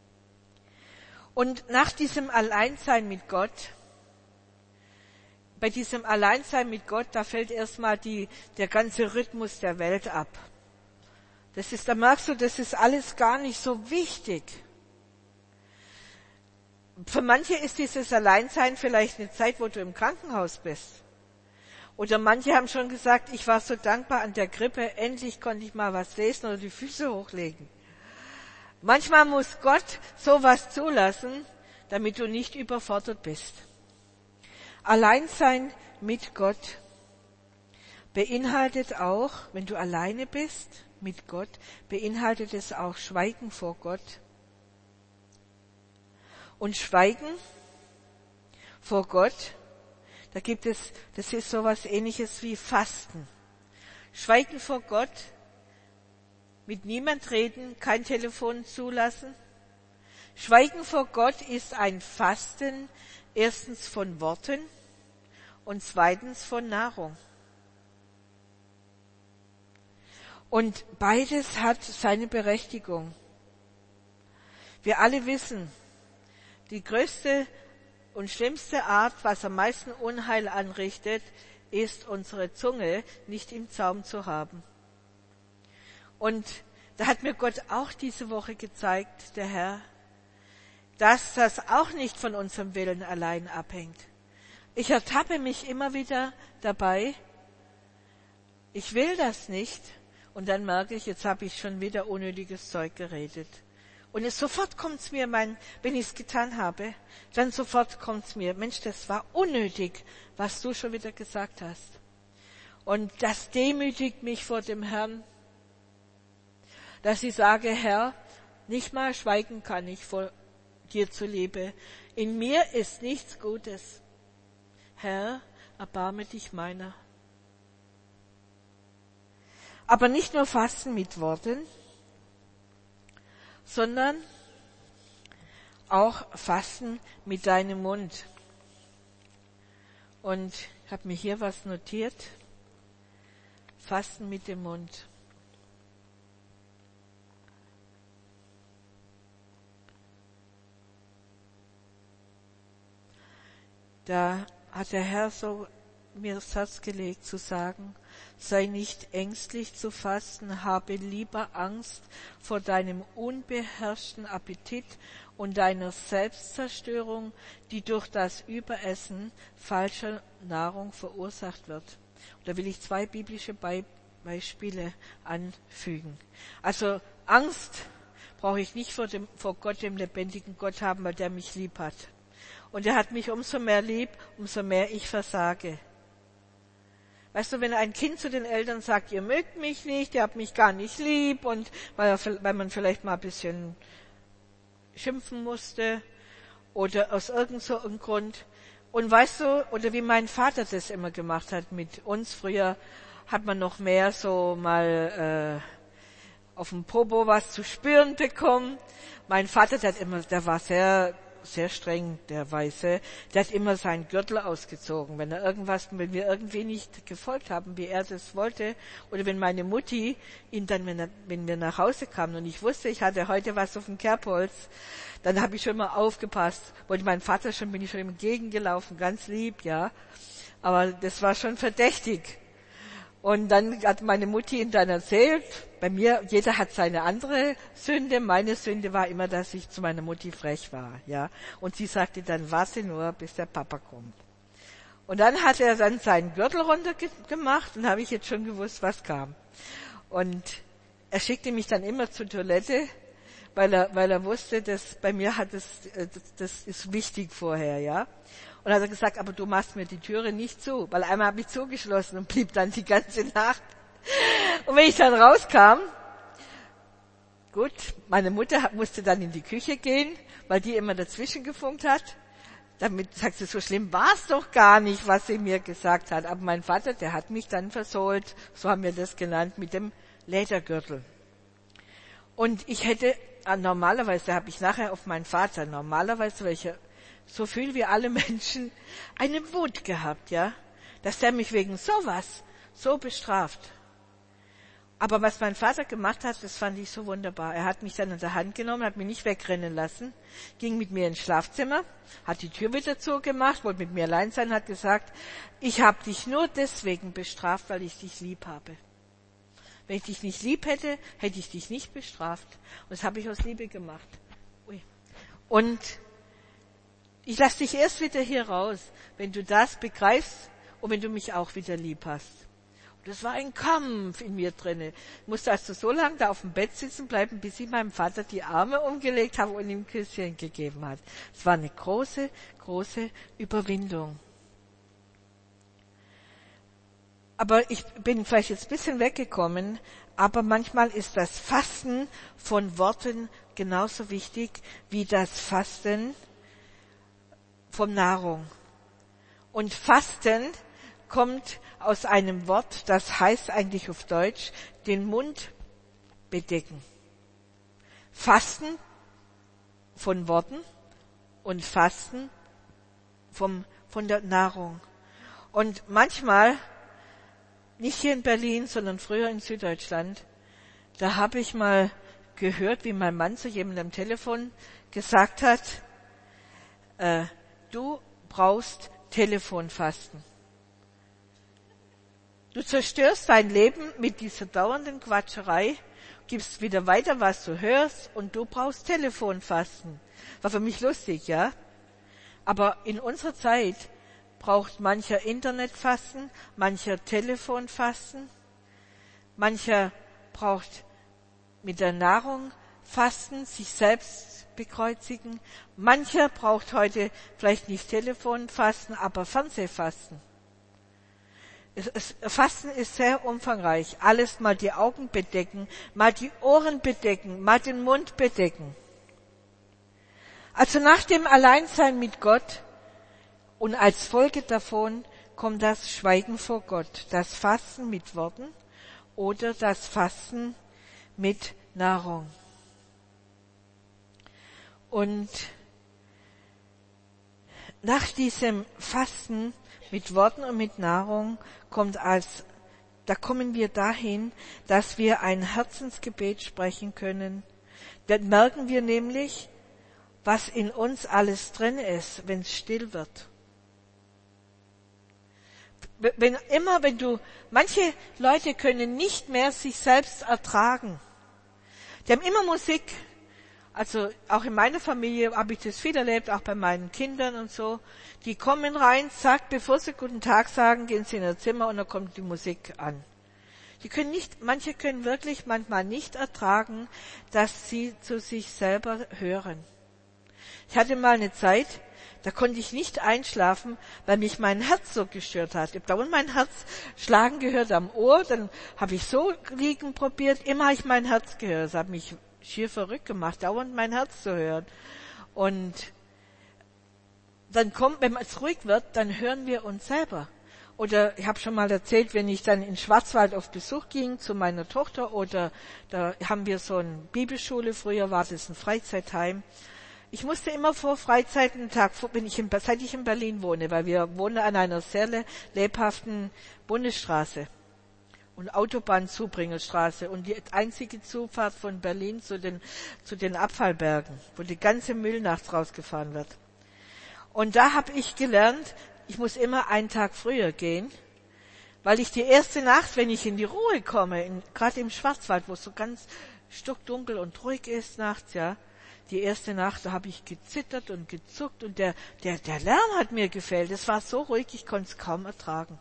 Und nach diesem Alleinsein mit Gott, bei diesem Alleinsein mit Gott, da fällt erstmal die, der ganze Rhythmus der Welt ab. Das ist, da merkst du, das ist alles gar nicht so wichtig. Für manche ist dieses Alleinsein vielleicht eine Zeit, wo du im Krankenhaus bist. Oder manche haben schon gesagt, ich war so dankbar an der Grippe, endlich konnte ich mal was lesen oder die Füße hochlegen. Manchmal muss Gott sowas zulassen, damit du nicht überfordert bist. Alleinsein mit Gott beinhaltet auch, wenn du alleine bist mit Gott, beinhaltet es auch Schweigen vor Gott. Und Schweigen vor Gott, da gibt es, das ist sowas Ähnliches wie Fasten. Schweigen vor Gott, mit niemand reden, kein Telefon zulassen. Schweigen vor Gott ist ein Fasten Erstens von Worten und zweitens von Nahrung. Und beides hat seine Berechtigung. Wir alle wissen, die größte und schlimmste Art, was am meisten Unheil anrichtet, ist unsere Zunge nicht im Zaum zu haben. Und da hat mir Gott auch diese Woche gezeigt, der Herr, dass das auch nicht von unserem Willen allein abhängt. Ich ertappe mich immer wieder dabei, ich will das nicht, und dann merke ich, jetzt habe ich schon wieder unnötiges Zeug geredet. Und es, sofort kommt es mir, mein, wenn ich es getan habe, dann sofort kommt es mir, Mensch, das war unnötig, was du schon wieder gesagt hast. Und das demütigt mich vor dem Herrn, dass ich sage, Herr, nicht mal schweigen kann ich vor dir zuliebe. In mir ist nichts Gutes. Herr, erbarme dich meiner. Aber nicht nur Fasten mit Worten, sondern auch Fasten mit deinem Mund. Und ich habe mir hier was notiert. Fasten mit dem Mund. Da hat der Herr so mir das Herz gelegt zu sagen, sei nicht ängstlich zu fasten, habe lieber Angst vor deinem unbeherrschten Appetit und deiner Selbstzerstörung, die durch das Überessen falscher Nahrung verursacht wird. Und da will ich zwei biblische Beispiele anfügen. Also Angst brauche ich nicht vor, dem, vor Gott, dem lebendigen Gott haben, weil der mich lieb hat. Und er hat mich umso mehr lieb, umso mehr ich versage. Weißt du, wenn ein Kind zu den Eltern sagt, ihr mögt mich nicht, ihr habt mich gar nicht lieb, und weil, er, weil man vielleicht mal ein bisschen schimpfen musste oder aus irgend so einem Grund. Und weißt du, oder wie mein Vater das immer gemacht hat mit uns, früher hat man noch mehr so mal äh, auf dem Popo was zu spüren bekommen. Mein Vater, der hat immer, der war sehr sehr streng, der Weiße, der hat immer seinen Gürtel ausgezogen, wenn er irgendwas, wenn wir irgendwie nicht gefolgt haben, wie er das wollte, oder wenn meine Mutti ihn dann, wenn, er, wenn wir nach Hause kamen und ich wusste, ich hatte heute was auf dem Kerbholz, dann habe ich schon mal aufgepasst, wollte mein Vater schon, bin ich schon entgegengelaufen, ganz lieb, ja, aber das war schon verdächtig. Und dann hat meine Mutti ihn dann erzählt, bei mir, jeder hat seine andere Sünde, meine Sünde war immer, dass ich zu meiner Mutti frech war, ja. Und sie sagte dann, warte nur, bis der Papa kommt. Und dann hat er dann seinen Gürtel runtergemacht und habe ich jetzt schon gewusst, was kam. Und er schickte mich dann immer zur Toilette, weil er, weil er wusste, dass bei mir hat es, das, das ist wichtig vorher, ja. Und dann hat er gesagt, aber du machst mir die Türe nicht zu, weil einmal habe ich zugeschlossen und blieb dann die ganze Nacht. Und wenn ich dann rauskam, gut, meine Mutter musste dann in die Küche gehen, weil die immer dazwischen gefunkt hat. Damit sagt sie, so schlimm war es doch gar nicht, was sie mir gesagt hat. Aber mein Vater, der hat mich dann versohlt, so haben wir das genannt, mit dem Ledergürtel. Und ich hätte, normalerweise habe ich nachher auf meinen Vater, normalerweise welcher, so viel wie alle Menschen, eine Wut gehabt, ja, dass der mich wegen sowas so bestraft. Aber was mein Vater gemacht hat, das fand ich so wunderbar. Er hat mich dann in der Hand genommen, hat mich nicht wegrennen lassen, ging mit mir ins Schlafzimmer, hat die Tür wieder zugemacht, wollte mit mir allein sein, hat gesagt, ich habe dich nur deswegen bestraft, weil ich dich lieb habe. Wenn ich dich nicht lieb hätte, hätte ich dich nicht bestraft. Und das habe ich aus Liebe gemacht. Ui. Und ich lasse dich erst wieder hier raus, wenn du das begreifst und wenn du mich auch wieder lieb hast. Und das war ein Kampf in mir drinne. Ich musste also so lange da auf dem Bett sitzen bleiben, bis ich meinem Vater die Arme umgelegt habe und ihm ein Küsschen gegeben hat. Es war eine große, große Überwindung. Aber ich bin vielleicht jetzt ein bisschen weggekommen, aber manchmal ist das Fasten von Worten genauso wichtig wie das Fasten von Nahrung. Und Fasten kommt aus einem Wort, das heißt eigentlich auf Deutsch, den Mund bedecken. Fasten von Worten und Fasten vom, von der Nahrung. Und manchmal, nicht hier in Berlin, sondern früher in Süddeutschland, da habe ich mal gehört, wie mein Mann zu jemandem am Telefon gesagt hat, äh, du brauchst Telefonfasten. Du zerstörst dein Leben mit dieser dauernden Quatscherei, gibst wieder weiter, was du hörst, und du brauchst Telefonfasten. War für mich lustig, ja? Aber in unserer Zeit braucht mancher Internetfasten, mancher Telefonfasten, mancher braucht mit der Nahrung fasten, sich selbst bekreuzigen. Mancher braucht heute vielleicht nicht Telefonfasten, aber Fernsehfasten. Es, es, Fasten ist sehr umfangreich. Alles mal die Augen bedecken, mal die Ohren bedecken, mal den Mund bedecken. Also nach dem Alleinsein mit Gott und als Folge davon kommt das Schweigen vor Gott, das Fasten mit Worten oder das Fasten mit Nahrung. Und nach diesem Fasten mit Worten und mit Nahrung kommt als, da kommen wir dahin, dass wir ein Herzensgebet sprechen können. Dann merken wir nämlich, was in uns alles drin ist, wenn es still wird. Wenn, immer wenn du, manche Leute können nicht mehr sich selbst ertragen. Die haben immer Musik. Also auch in meiner Familie habe ich das viel erlebt, auch bei meinen Kindern und so. Die kommen rein, sagt, bevor sie guten Tag sagen, gehen sie in ihr Zimmer und dann kommt die Musik an. Die können nicht, manche können wirklich manchmal nicht ertragen, dass sie zu sich selber hören. Ich hatte mal eine Zeit, da konnte ich nicht einschlafen, weil mich mein Herz so gestört hat. Ich habe dauernd mein Herz schlagen gehört am Ohr, dann habe ich so liegen probiert, immer habe ich mein Herz gehört. Das hat mich schier verrückt gemacht, dauernd mein Herz zu hören. Und dann kommt, wenn es ruhig wird, dann hören wir uns selber. Oder ich habe schon mal erzählt, wenn ich dann in Schwarzwald auf Besuch ging zu meiner Tochter, oder da haben wir so eine Bibelschule, früher war das ein Freizeitheim. Ich musste immer vor Freizeit einen Tag, wenn ich in, seit ich in Berlin wohne, weil wir wohnen an einer sehr lebhaften Bundesstraße und Autobahnzubringerstraße und die einzige Zufahrt von Berlin zu den, zu den Abfallbergen, wo die ganze Müll nachts rausgefahren wird. Und da habe ich gelernt, ich muss immer einen Tag früher gehen, weil ich die erste Nacht, wenn ich in die Ruhe komme, gerade im Schwarzwald, wo es so ganz stockdunkel und ruhig ist nachts, ja, die erste Nacht, da habe ich gezittert und gezuckt und der, der, der Lärm hat mir gefällt. Es war so ruhig, ich konnte es kaum ertragen.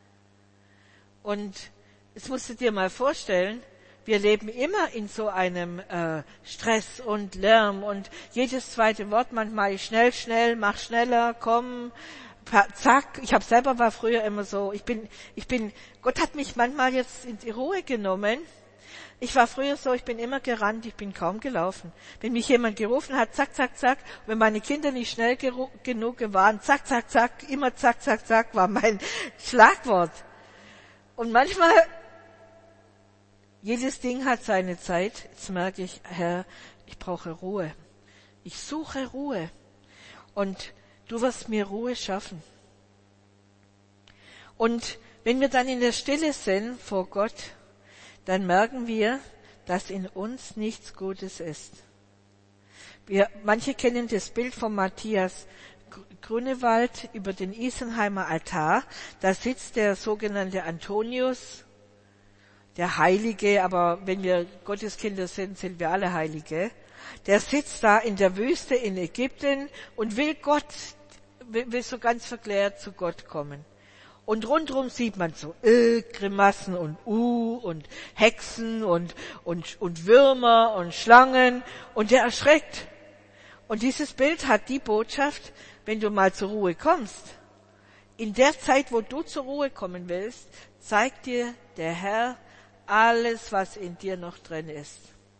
Und jetzt musst du dir mal vorstellen, wir leben immer in so einem äh, Stress und Lärm und jedes zweite Wort manchmal schnell, schnell, mach schneller, komm, zack. Ich habe selber war früher immer so, ich bin, ich bin, Gott hat mich manchmal jetzt in die Ruhe genommen. Ich war früher so, ich bin immer gerannt, ich bin kaum gelaufen. Wenn mich jemand gerufen hat, zack, zack, zack, wenn meine Kinder nicht schnell geru- genug waren, zack, zack, zack, immer zack, zack, zack, war mein Schlagwort. Und manchmal, jedes Ding hat seine Zeit. Jetzt merke ich, Herr, ich brauche Ruhe. Ich suche Ruhe. Und du wirst mir Ruhe schaffen. Und wenn wir dann in der Stille sind vor Gott, dann merken wir, dass in uns nichts Gutes ist. Wir, manche kennen das Bild von Matthias Grünewald über den Isenheimer Altar. Da sitzt der sogenannte Antonius, der Heilige, aber wenn wir Gotteskinder sind, sind wir alle Heilige. Der sitzt da in der Wüste in Ägypten und will Gott, will so ganz verklärt zu Gott kommen. Und rundherum sieht man so äh, Grimassen und Uh und Hexen und, und, und Würmer und Schlangen und der erschreckt. Und dieses Bild hat die Botschaft, wenn du mal zur Ruhe kommst, in der Zeit, wo du zur Ruhe kommen willst, zeigt dir der Herr alles, was in dir noch drin ist.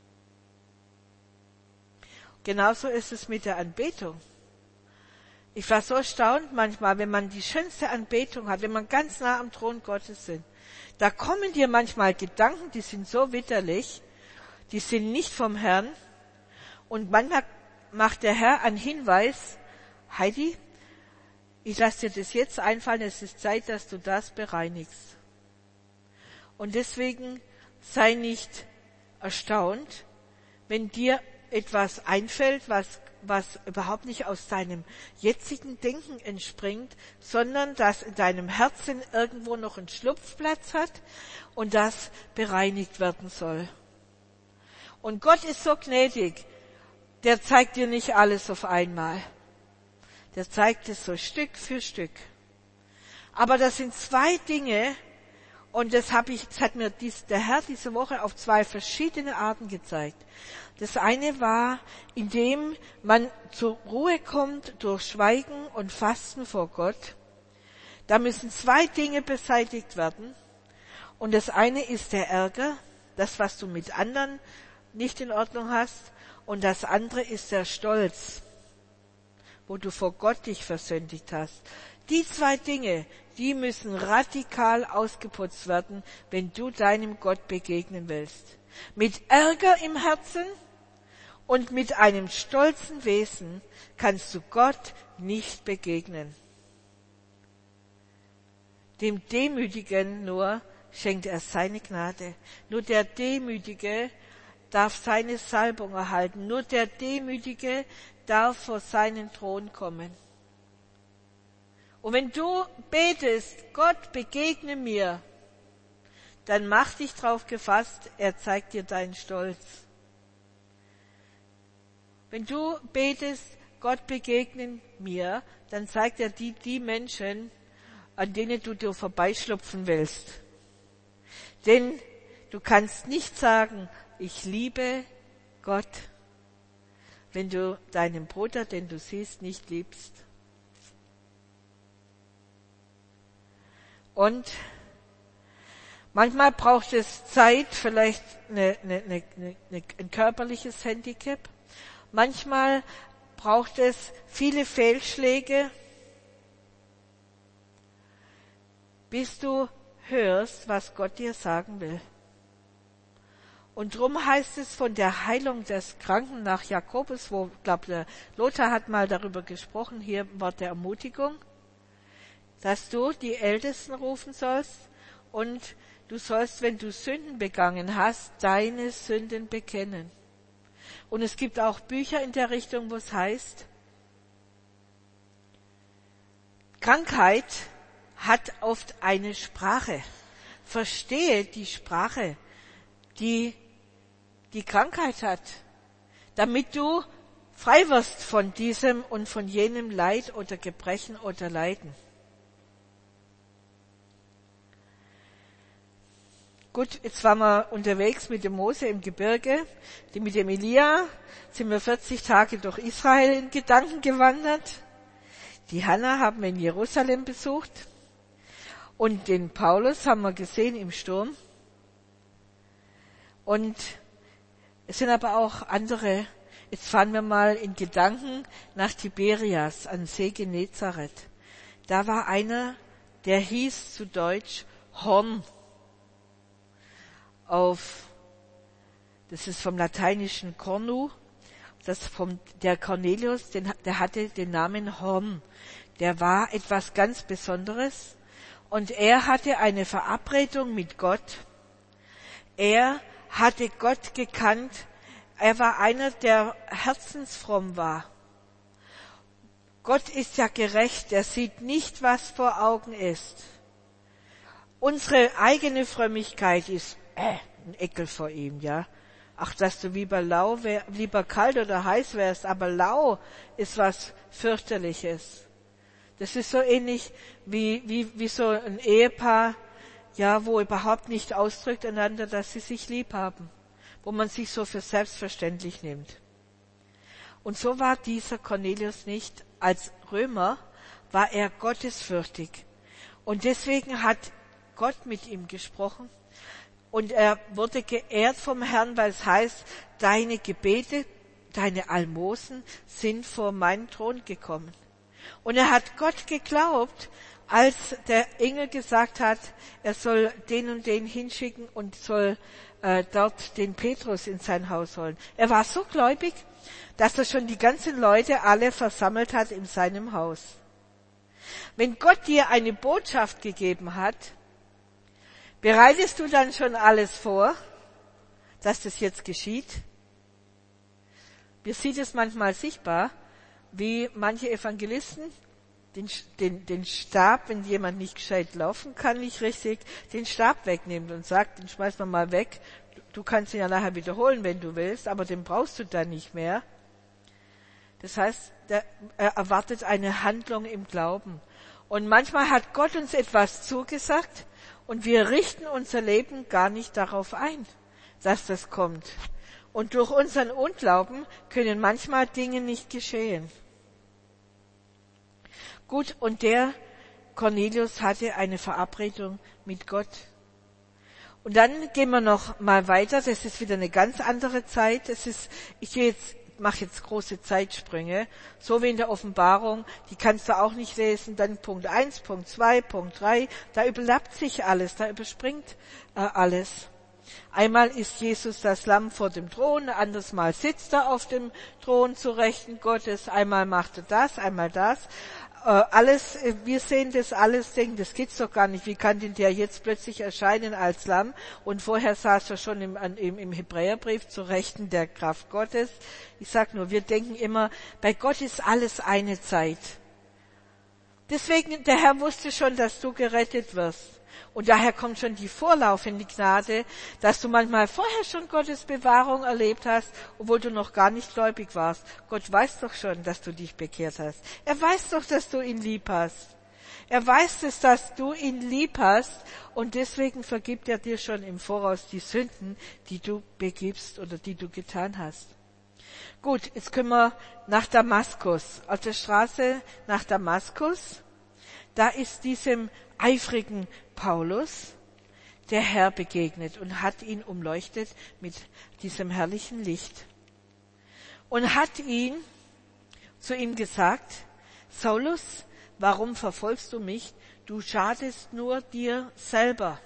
Genauso ist es mit der Anbetung. Ich war so erstaunt manchmal, wenn man die schönste Anbetung hat, wenn man ganz nah am Thron Gottes ist. Da kommen dir manchmal Gedanken, die sind so widerlich, die sind nicht vom Herrn. Und manchmal macht der Herr einen Hinweis, Heidi, ich lasse dir das jetzt einfallen, es ist Zeit, dass du das bereinigst. Und deswegen sei nicht erstaunt, wenn dir etwas einfällt, was, was überhaupt nicht aus deinem jetzigen Denken entspringt, sondern das in deinem Herzen irgendwo noch einen Schlupfplatz hat und das bereinigt werden soll. Und Gott ist so gnädig, der zeigt dir nicht alles auf einmal. Der zeigt es so Stück für Stück. Aber das sind zwei Dinge, und das habe ich, das hat mir dies, der Herr diese Woche auf zwei verschiedene Arten gezeigt. Das eine war, indem man zur Ruhe kommt durch Schweigen und Fasten vor Gott. Da müssen zwei Dinge beseitigt werden. Und das eine ist der Ärger, das, was du mit anderen nicht in Ordnung hast. Und das andere ist der Stolz, wo du vor Gott dich versündigt hast. Die zwei Dinge, die müssen radikal ausgeputzt werden, wenn du deinem Gott begegnen willst. Mit Ärger im Herzen und mit einem stolzen Wesen kannst du Gott nicht begegnen. Dem Demütigen nur schenkt er seine Gnade. Nur der Demütige darf seine Salbung erhalten. Nur der Demütige darf vor seinen Thron kommen. Und wenn du betest, Gott begegne mir, dann mach dich drauf gefasst, er zeigt dir deinen Stolz. Wenn du betest, Gott begegne mir, dann zeigt er dir die Menschen, an denen du dir vorbeischlupfen willst. Denn du kannst nicht sagen, ich liebe Gott, wenn du deinen Bruder, den du siehst, nicht liebst. Und manchmal braucht es Zeit, vielleicht eine, eine, eine, eine, ein körperliches Handicap. Manchmal braucht es viele Fehlschläge, bis du hörst, was Gott dir sagen will. Und drum heißt es von der Heilung des Kranken nach Jakobus, wo, ich glaube, der Lothar hat mal darüber gesprochen, hier Wort der Ermutigung, dass du die Ältesten rufen sollst und du sollst, wenn du Sünden begangen hast, deine Sünden bekennen. Und es gibt auch Bücher in der Richtung, wo es heißt, Krankheit hat oft eine Sprache. Verstehe die Sprache, die die Krankheit hat, damit du frei wirst von diesem und von jenem Leid oder Gebrechen oder Leiden. Gut, jetzt waren wir unterwegs mit dem Mose im Gebirge, die mit dem Elia sind wir vierzig Tage durch Israel in Gedanken gewandert. Die Hannah haben wir in Jerusalem besucht und den Paulus haben wir gesehen im Sturm. Und es sind aber auch andere. Jetzt fahren wir mal in Gedanken nach Tiberias, an See Genezareth. Da war einer, der hieß zu Deutsch Horn. Auf, das ist vom lateinischen Cornu, das vom, der Cornelius, den, der hatte den Namen Horn. Der war etwas ganz Besonderes und er hatte eine Verabredung mit Gott. Er hatte Gott gekannt. Er war einer, der herzensfromm war. Gott ist ja gerecht, er sieht nicht, was vor Augen ist. Unsere eigene Frömmigkeit ist äh, ein Ekel vor ihm, ja. Ach, dass du lieber lau wär, lieber kalt oder heiß wärst, aber lau ist was fürchterliches. Das ist so ähnlich wie, wie, wie so ein Ehepaar, ja, wo überhaupt nicht ausdrückt einander, dass sie sich lieb haben, wo man sich so für selbstverständlich nimmt. Und so war dieser Cornelius nicht. Als Römer war er gottesfürchtig. Und deswegen hat Gott mit ihm gesprochen. Und er wurde geehrt vom Herrn, weil es heißt, deine Gebete, deine Almosen sind vor meinen Thron gekommen. Und er hat Gott geglaubt, als der Engel gesagt hat, er soll den und den hinschicken und soll äh, dort den Petrus in sein Haus holen. Er war so gläubig, dass er schon die ganzen Leute alle versammelt hat in seinem Haus. Wenn Gott dir eine Botschaft gegeben hat, bereitest du dann schon alles vor, dass das jetzt geschieht? Mir sieht es manchmal sichtbar, wie manche Evangelisten den, den, den Stab, wenn jemand nicht gescheit laufen kann, nicht richtig, den Stab wegnimmt und sagt, den schmeißt man mal weg. Du kannst ihn ja nachher wiederholen, wenn du willst, aber den brauchst du dann nicht mehr. Das heißt, er erwartet eine Handlung im Glauben. Und manchmal hat Gott uns etwas zugesagt und wir richten unser Leben gar nicht darauf ein, dass das kommt. Und durch unseren Unglauben können manchmal Dinge nicht geschehen. Gut, und der Cornelius hatte eine Verabredung mit Gott. Und dann gehen wir noch mal weiter. Das ist wieder eine ganz andere Zeit. Das ist, ich gehe jetzt, mache jetzt große Zeitsprünge. So wie in der Offenbarung. Die kannst du auch nicht lesen. Dann Punkt eins, Punkt zwei, Punkt drei. Da überlappt sich alles. Da überspringt äh, alles. Einmal ist Jesus das Lamm vor dem Thron. Ein anderes Mal sitzt er auf dem Thron zu Rechten Gottes. Einmal macht er das, einmal das. Alles, wir sehen das alles, denken, das geht's doch gar nicht. Wie kann denn der jetzt plötzlich erscheinen als Lamm? Und vorher saß er schon im, im, im Hebräerbrief zu Rechten der Kraft Gottes. Ich sag nur, wir denken immer, bei Gott ist alles eine Zeit. Deswegen, der Herr wusste schon, dass du gerettet wirst. Und daher kommt schon die vorlaufende Gnade, dass du manchmal vorher schon Gottes Bewahrung erlebt hast, obwohl du noch gar nicht gläubig warst. Gott weiß doch schon, dass du dich bekehrt hast. Er weiß doch, dass du ihn lieb hast. Er weiß es, dass du ihn lieb hast und deswegen vergibt er dir schon im Voraus die Sünden, die du begibst oder die du getan hast. Gut, jetzt können wir nach Damaskus. Auf der Straße nach Damaskus, da ist diesem eifrigen Paulus der Herr begegnet und hat ihn umleuchtet mit diesem herrlichen Licht und hat ihn zu ihm gesagt, Saulus, warum verfolgst du mich? Du schadest nur dir selber.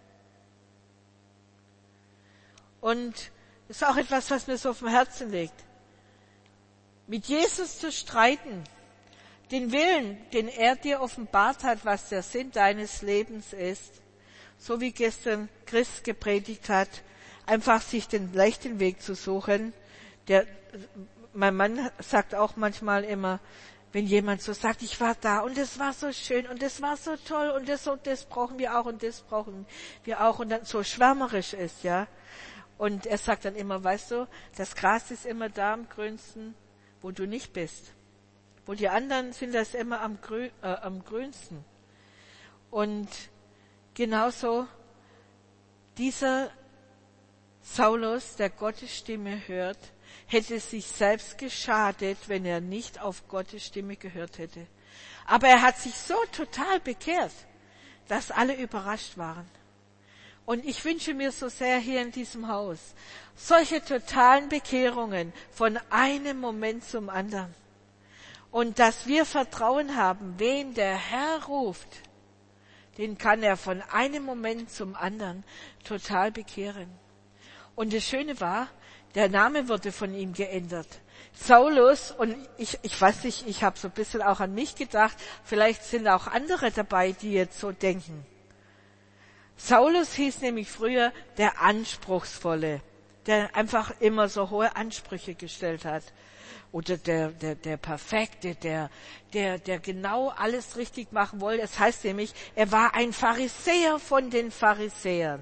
Und das ist auch etwas, was mir so auf dem Herzen liegt. Mit Jesus zu streiten, den Willen, den er dir offenbart hat, was der Sinn deines Lebens ist, so wie gestern Chris gepredigt hat, einfach sich den leichten Weg zu suchen. Der, mein Mann sagt auch manchmal immer, wenn jemand so sagt, ich war da und es war so schön und es war so toll und das, und das brauchen wir auch und das brauchen wir auch und dann so schwärmerisch ist, ja. Und er sagt dann immer, weißt du, das Gras ist immer da am grünsten, wo du nicht bist. Wo die anderen sind das immer am, grün, äh, am grünsten. Und genauso dieser Saulus, der Gottes Stimme hört, hätte sich selbst geschadet, wenn er nicht auf Gottes Stimme gehört hätte. Aber er hat sich so total bekehrt, dass alle überrascht waren. Und ich wünsche mir so sehr hier in diesem Haus solche totalen Bekehrungen von einem Moment zum anderen. Und dass wir Vertrauen haben, wen der Herr ruft, den kann er von einem Moment zum anderen total bekehren. Und das Schöne war, der Name wurde von ihm geändert. Saulus, und ich, ich weiß nicht, ich habe so ein bisschen auch an mich gedacht, vielleicht sind auch andere dabei, die jetzt so denken. Saulus hieß nämlich früher der Anspruchsvolle, der einfach immer so hohe Ansprüche gestellt hat. Oder der, der, der Perfekte, der, der, der genau alles richtig machen wollte. Es heißt nämlich, er war ein Pharisäer von den Pharisäern.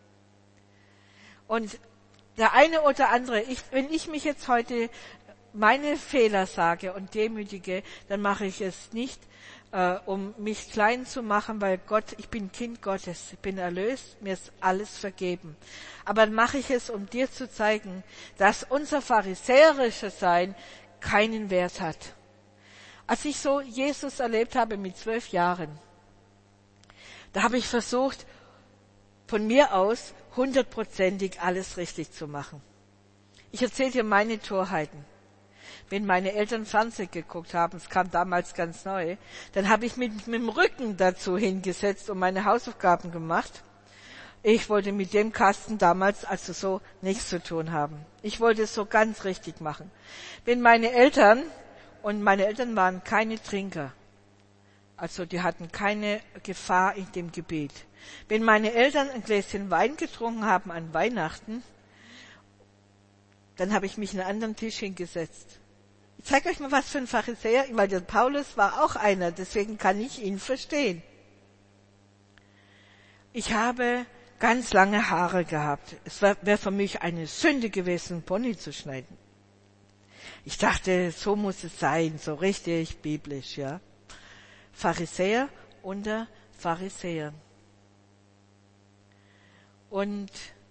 Und der eine oder andere, ich, wenn ich mich jetzt heute meine Fehler sage und demütige, dann mache ich es nicht, äh, um mich klein zu machen, weil Gott, ich bin Kind Gottes, ich bin erlöst, mir ist alles vergeben. Aber dann mache ich es, um dir zu zeigen, dass unser pharisäerisches Sein keinen Wert hat. Als ich so Jesus erlebt habe mit zwölf Jahren, da habe ich versucht, von mir aus hundertprozentig alles richtig zu machen. Ich erzähle dir meine Torheiten. Wenn meine Eltern Fernsehen geguckt haben, es kam damals ganz neu, dann habe ich mich mit dem Rücken dazu hingesetzt und meine Hausaufgaben gemacht. Ich wollte mit dem Kasten damals also so nichts zu tun haben. Ich wollte es so ganz richtig machen. Wenn meine Eltern, und meine Eltern waren keine Trinker, Also die hatten keine Gefahr in dem Gebet. Wenn meine Eltern ein Gläschen Wein getrunken haben an Weihnachten, dann habe ich mich an einen anderen Tisch hingesetzt. Ich zeige euch mal was für ein Pharisäer, weil der Paulus war auch einer, deswegen kann ich ihn verstehen. Ich habe ganz lange Haare gehabt. Es wäre für mich eine Sünde gewesen, einen Pony zu schneiden. Ich dachte, so muss es sein, so richtig biblisch, ja. Pharisäer unter Pharisäern. Und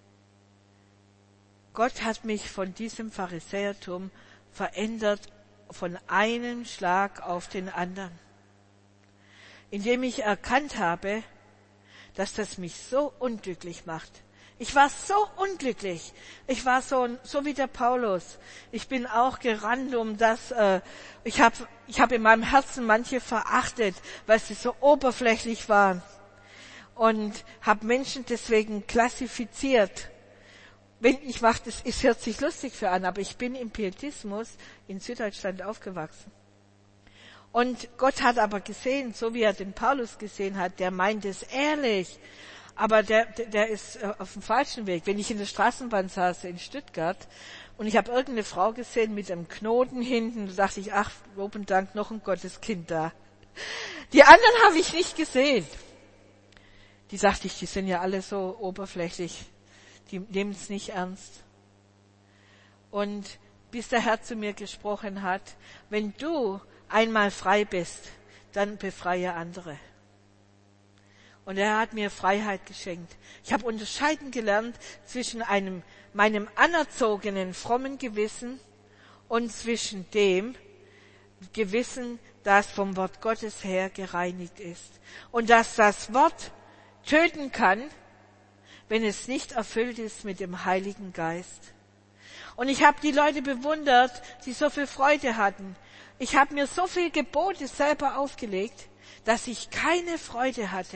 Gott hat mich von diesem Pharisäertum verändert, von einem Schlag auf den anderen. Indem ich erkannt habe, dass das mich so unglücklich macht. Ich war so unglücklich. Ich war so, so wie der Paulus. Ich bin auch gerannt um das, äh, ich habe ich hab in meinem Herzen manche verachtet, weil sie so oberflächlich waren. Und habe Menschen deswegen klassifiziert. Wenn ich mache das, es hört sich lustig für an, aber ich bin im Pietismus in Süddeutschland aufgewachsen. Und Gott hat aber gesehen, so wie er den Paulus gesehen hat, der meint es ehrlich, aber der, der, der ist auf dem falschen Weg. Wenn ich in der Straßenbahn saß in Stuttgart und ich habe irgendeine Frau gesehen mit einem Knoten hinten, da dachte ich, ach, Lob und Dank, noch ein Gotteskind da. Die anderen habe ich nicht gesehen. Die dachte ich, die sind ja alle so oberflächlich. Die nehmen es nicht ernst. Und bis der Herr zu mir gesprochen hat, wenn du einmal frei bist, dann befreie andere. Und er hat mir Freiheit geschenkt. Ich habe unterscheiden gelernt zwischen einem, meinem anerzogenen, frommen Gewissen und zwischen dem Gewissen, das vom Wort Gottes her gereinigt ist. Und dass das Wort töten kann, wenn es nicht erfüllt ist mit dem Heiligen Geist. Und ich habe die Leute bewundert, die so viel Freude hatten. Ich habe mir so viel Gebote selber aufgelegt, dass ich keine Freude hatte.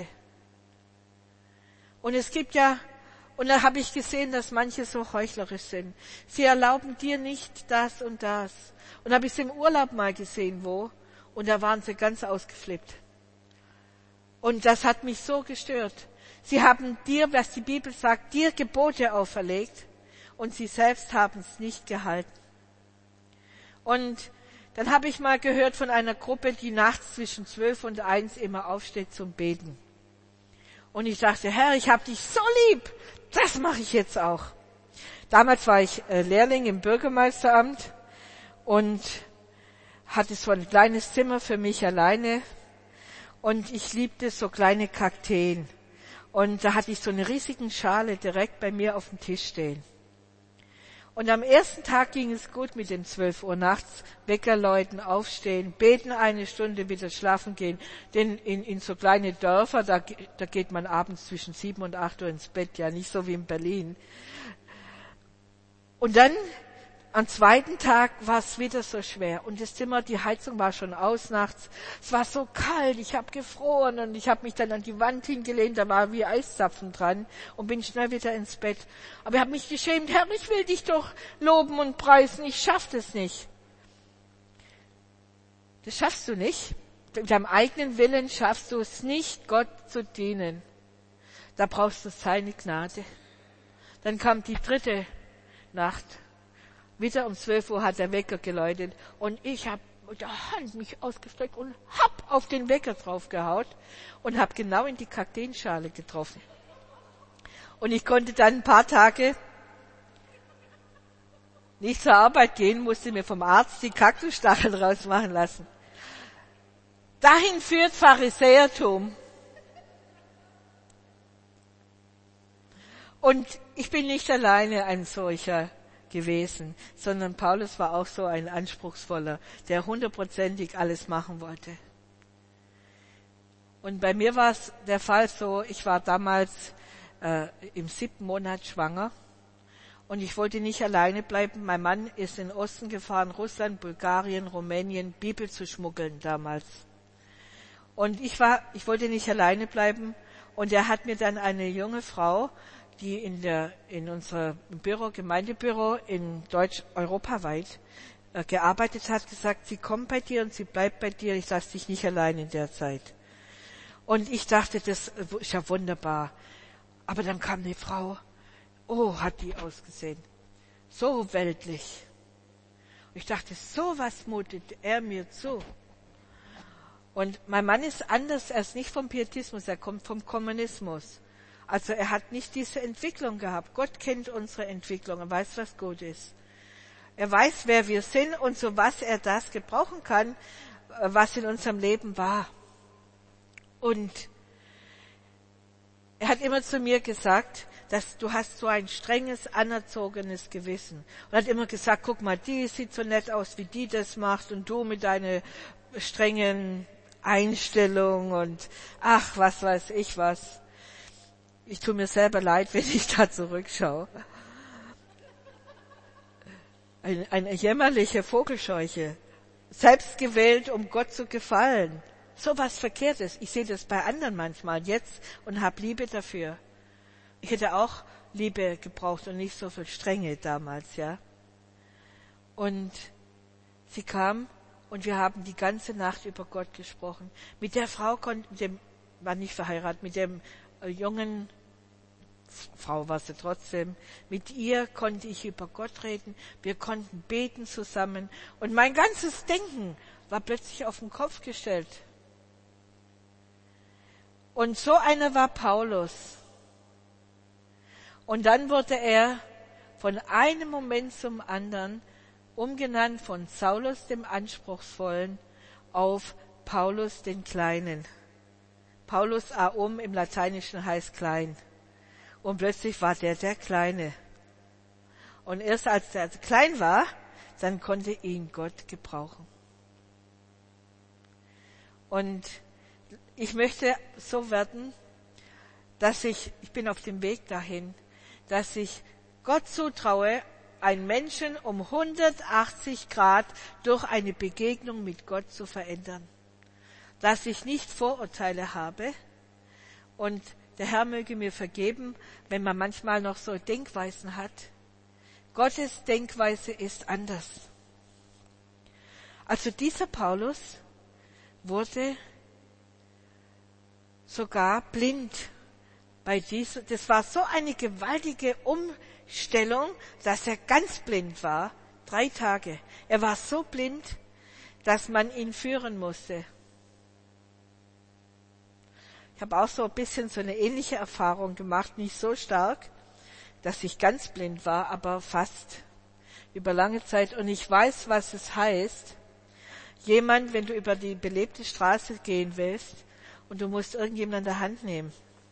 Und es gibt ja, und da habe ich gesehen, dass manche so heuchlerisch sind. Sie erlauben dir nicht das und das. Und habe ich es im Urlaub mal gesehen, wo, und da waren sie ganz ausgeflippt. Und das hat mich so gestört. Sie haben dir, was die Bibel sagt, dir Gebote auferlegt und sie selbst haben es nicht gehalten. Und dann habe ich mal gehört von einer Gruppe, die nachts zwischen zwölf und eins immer aufsteht zum Beten. Und ich dachte, Herr, ich habe dich so lieb, das mache ich jetzt auch. Damals war ich äh, Lehrling im Bürgermeisteramt und hatte so ein kleines Zimmer für mich alleine. Und ich liebte so kleine Kakteen. Und da hatte ich so eine riesige Schale direkt bei mir auf dem Tisch stehen. Und am ersten Tag ging es gut mit dem zwölf Uhr nachts, Wecker läuten, aufstehen, beten eine Stunde, wieder schlafen gehen. Denn in, in so kleine Dörfer, da, da geht man abends zwischen sieben und acht Uhr ins Bett, ja nicht so wie in Berlin. Und dann am zweiten Tag war es wieder so schwer und das Zimmer, die Heizung war schon aus nachts. Es war so kalt, ich habe gefroren und ich habe mich dann an die Wand hingelehnt, da war wie Eiszapfen dran und bin schnell wieder ins Bett. Aber ich habe mich geschämt, Herr, ich will dich doch loben und preisen, ich schaff das nicht. Das schaffst du nicht. Mit deinem eigenen Willen schaffst du es nicht, Gott zu dienen. Da brauchst du seine Gnade. Dann kam die dritte Nacht. Wieder um zwölf Uhr hat der Wecker geläutet und ich habe mit der Hand mich ausgestreckt und hab auf den Wecker draufgehaut und habe genau in die Kakteenschale getroffen. Und ich konnte dann ein paar Tage nicht zur Arbeit gehen, musste mir vom Arzt die Kaktusstacheln rausmachen lassen. Dahin führt Pharisäertum. Und ich bin nicht alleine ein solcher gewesen, sondern Paulus war auch so ein anspruchsvoller, der hundertprozentig alles machen wollte. Und bei mir war es der Fall so, ich war damals äh, im siebten Monat schwanger und ich wollte nicht alleine bleiben. Mein Mann ist in den Osten gefahren, Russland, Bulgarien, Rumänien, Bibel zu schmuggeln damals. Und ich war, ich wollte nicht alleine bleiben und er hat mir dann eine junge Frau, die in der, in unserem Büro, Gemeindebüro in Deutsch, europaweit, äh, gearbeitet hat, gesagt, sie kommt bei dir und sie bleibt bei dir, ich lasse dich nicht allein in der Zeit. Und ich dachte, das ist ja wunderbar. Aber dann kam eine Frau, oh, hat die ausgesehen, so weltlich. Und ich dachte, so was mutet er mir zu. Und mein Mann ist anders, er ist nicht vom Pietismus, er kommt vom Kommunismus. Also er hat nicht diese Entwicklung gehabt. Gott kennt unsere Entwicklung, er weiß, was gut ist. Er weiß, wer wir sind und zu was er das gebrauchen kann, was in unserem Leben war. Und er hat immer zu mir gesagt, dass du hast so ein strenges, anerzogenes Gewissen. Und er hat immer gesagt, guck mal, die sieht so nett aus, wie die das macht und du mit deiner strengen Einstellung und ach, was weiß ich was. Ich tue mir selber leid, wenn ich da zurückschaue. Eine, eine jämmerliche Vogelscheuche. Selbst gewählt, um Gott zu gefallen. So was Verkehrtes. Ich sehe das bei anderen manchmal jetzt und habe Liebe dafür. Ich hätte auch Liebe gebraucht und nicht so viel Strenge damals, ja. Und sie kam und wir haben die ganze Nacht über Gott gesprochen. Mit der Frau konnte, mit dem, war nicht verheiratet, mit dem äh, jungen Frau war sie trotzdem. Mit ihr konnte ich über Gott reden. Wir konnten beten zusammen. Und mein ganzes Denken war plötzlich auf den Kopf gestellt. Und so einer war Paulus. Und dann wurde er von einem Moment zum anderen umgenannt von Saulus dem Anspruchsvollen auf Paulus den Kleinen. Paulus Aum im Lateinischen heißt klein. Und plötzlich war der der Kleine. Und erst als der klein war, dann konnte ihn Gott gebrauchen. Und ich möchte so werden, dass ich, ich bin auf dem Weg dahin, dass ich Gott zutraue, einen Menschen um hundertachtzig Grad durch eine Begegnung mit Gott zu verändern. Dass ich nicht Vorurteile habe und der Herr möge mir vergeben, wenn man manchmal noch so Denkweisen hat. Gottes Denkweise ist anders. Also dieser Paulus wurde sogar blind bei dieser, das war so eine gewaltige Umstellung, dass er ganz blind war, drei Tage. Er war so blind, dass man ihn führen musste. Ich habe auch so ein bisschen so eine ähnliche Erfahrung gemacht, nicht so stark, dass ich ganz blind war, aber fast über lange Zeit. Und ich weiß, was es heißt, jemand, wenn du über die belebte Straße gehen willst und du musst irgendjemanden an der Hand nehmen.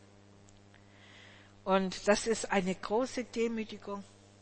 Und das ist eine große Demütigung.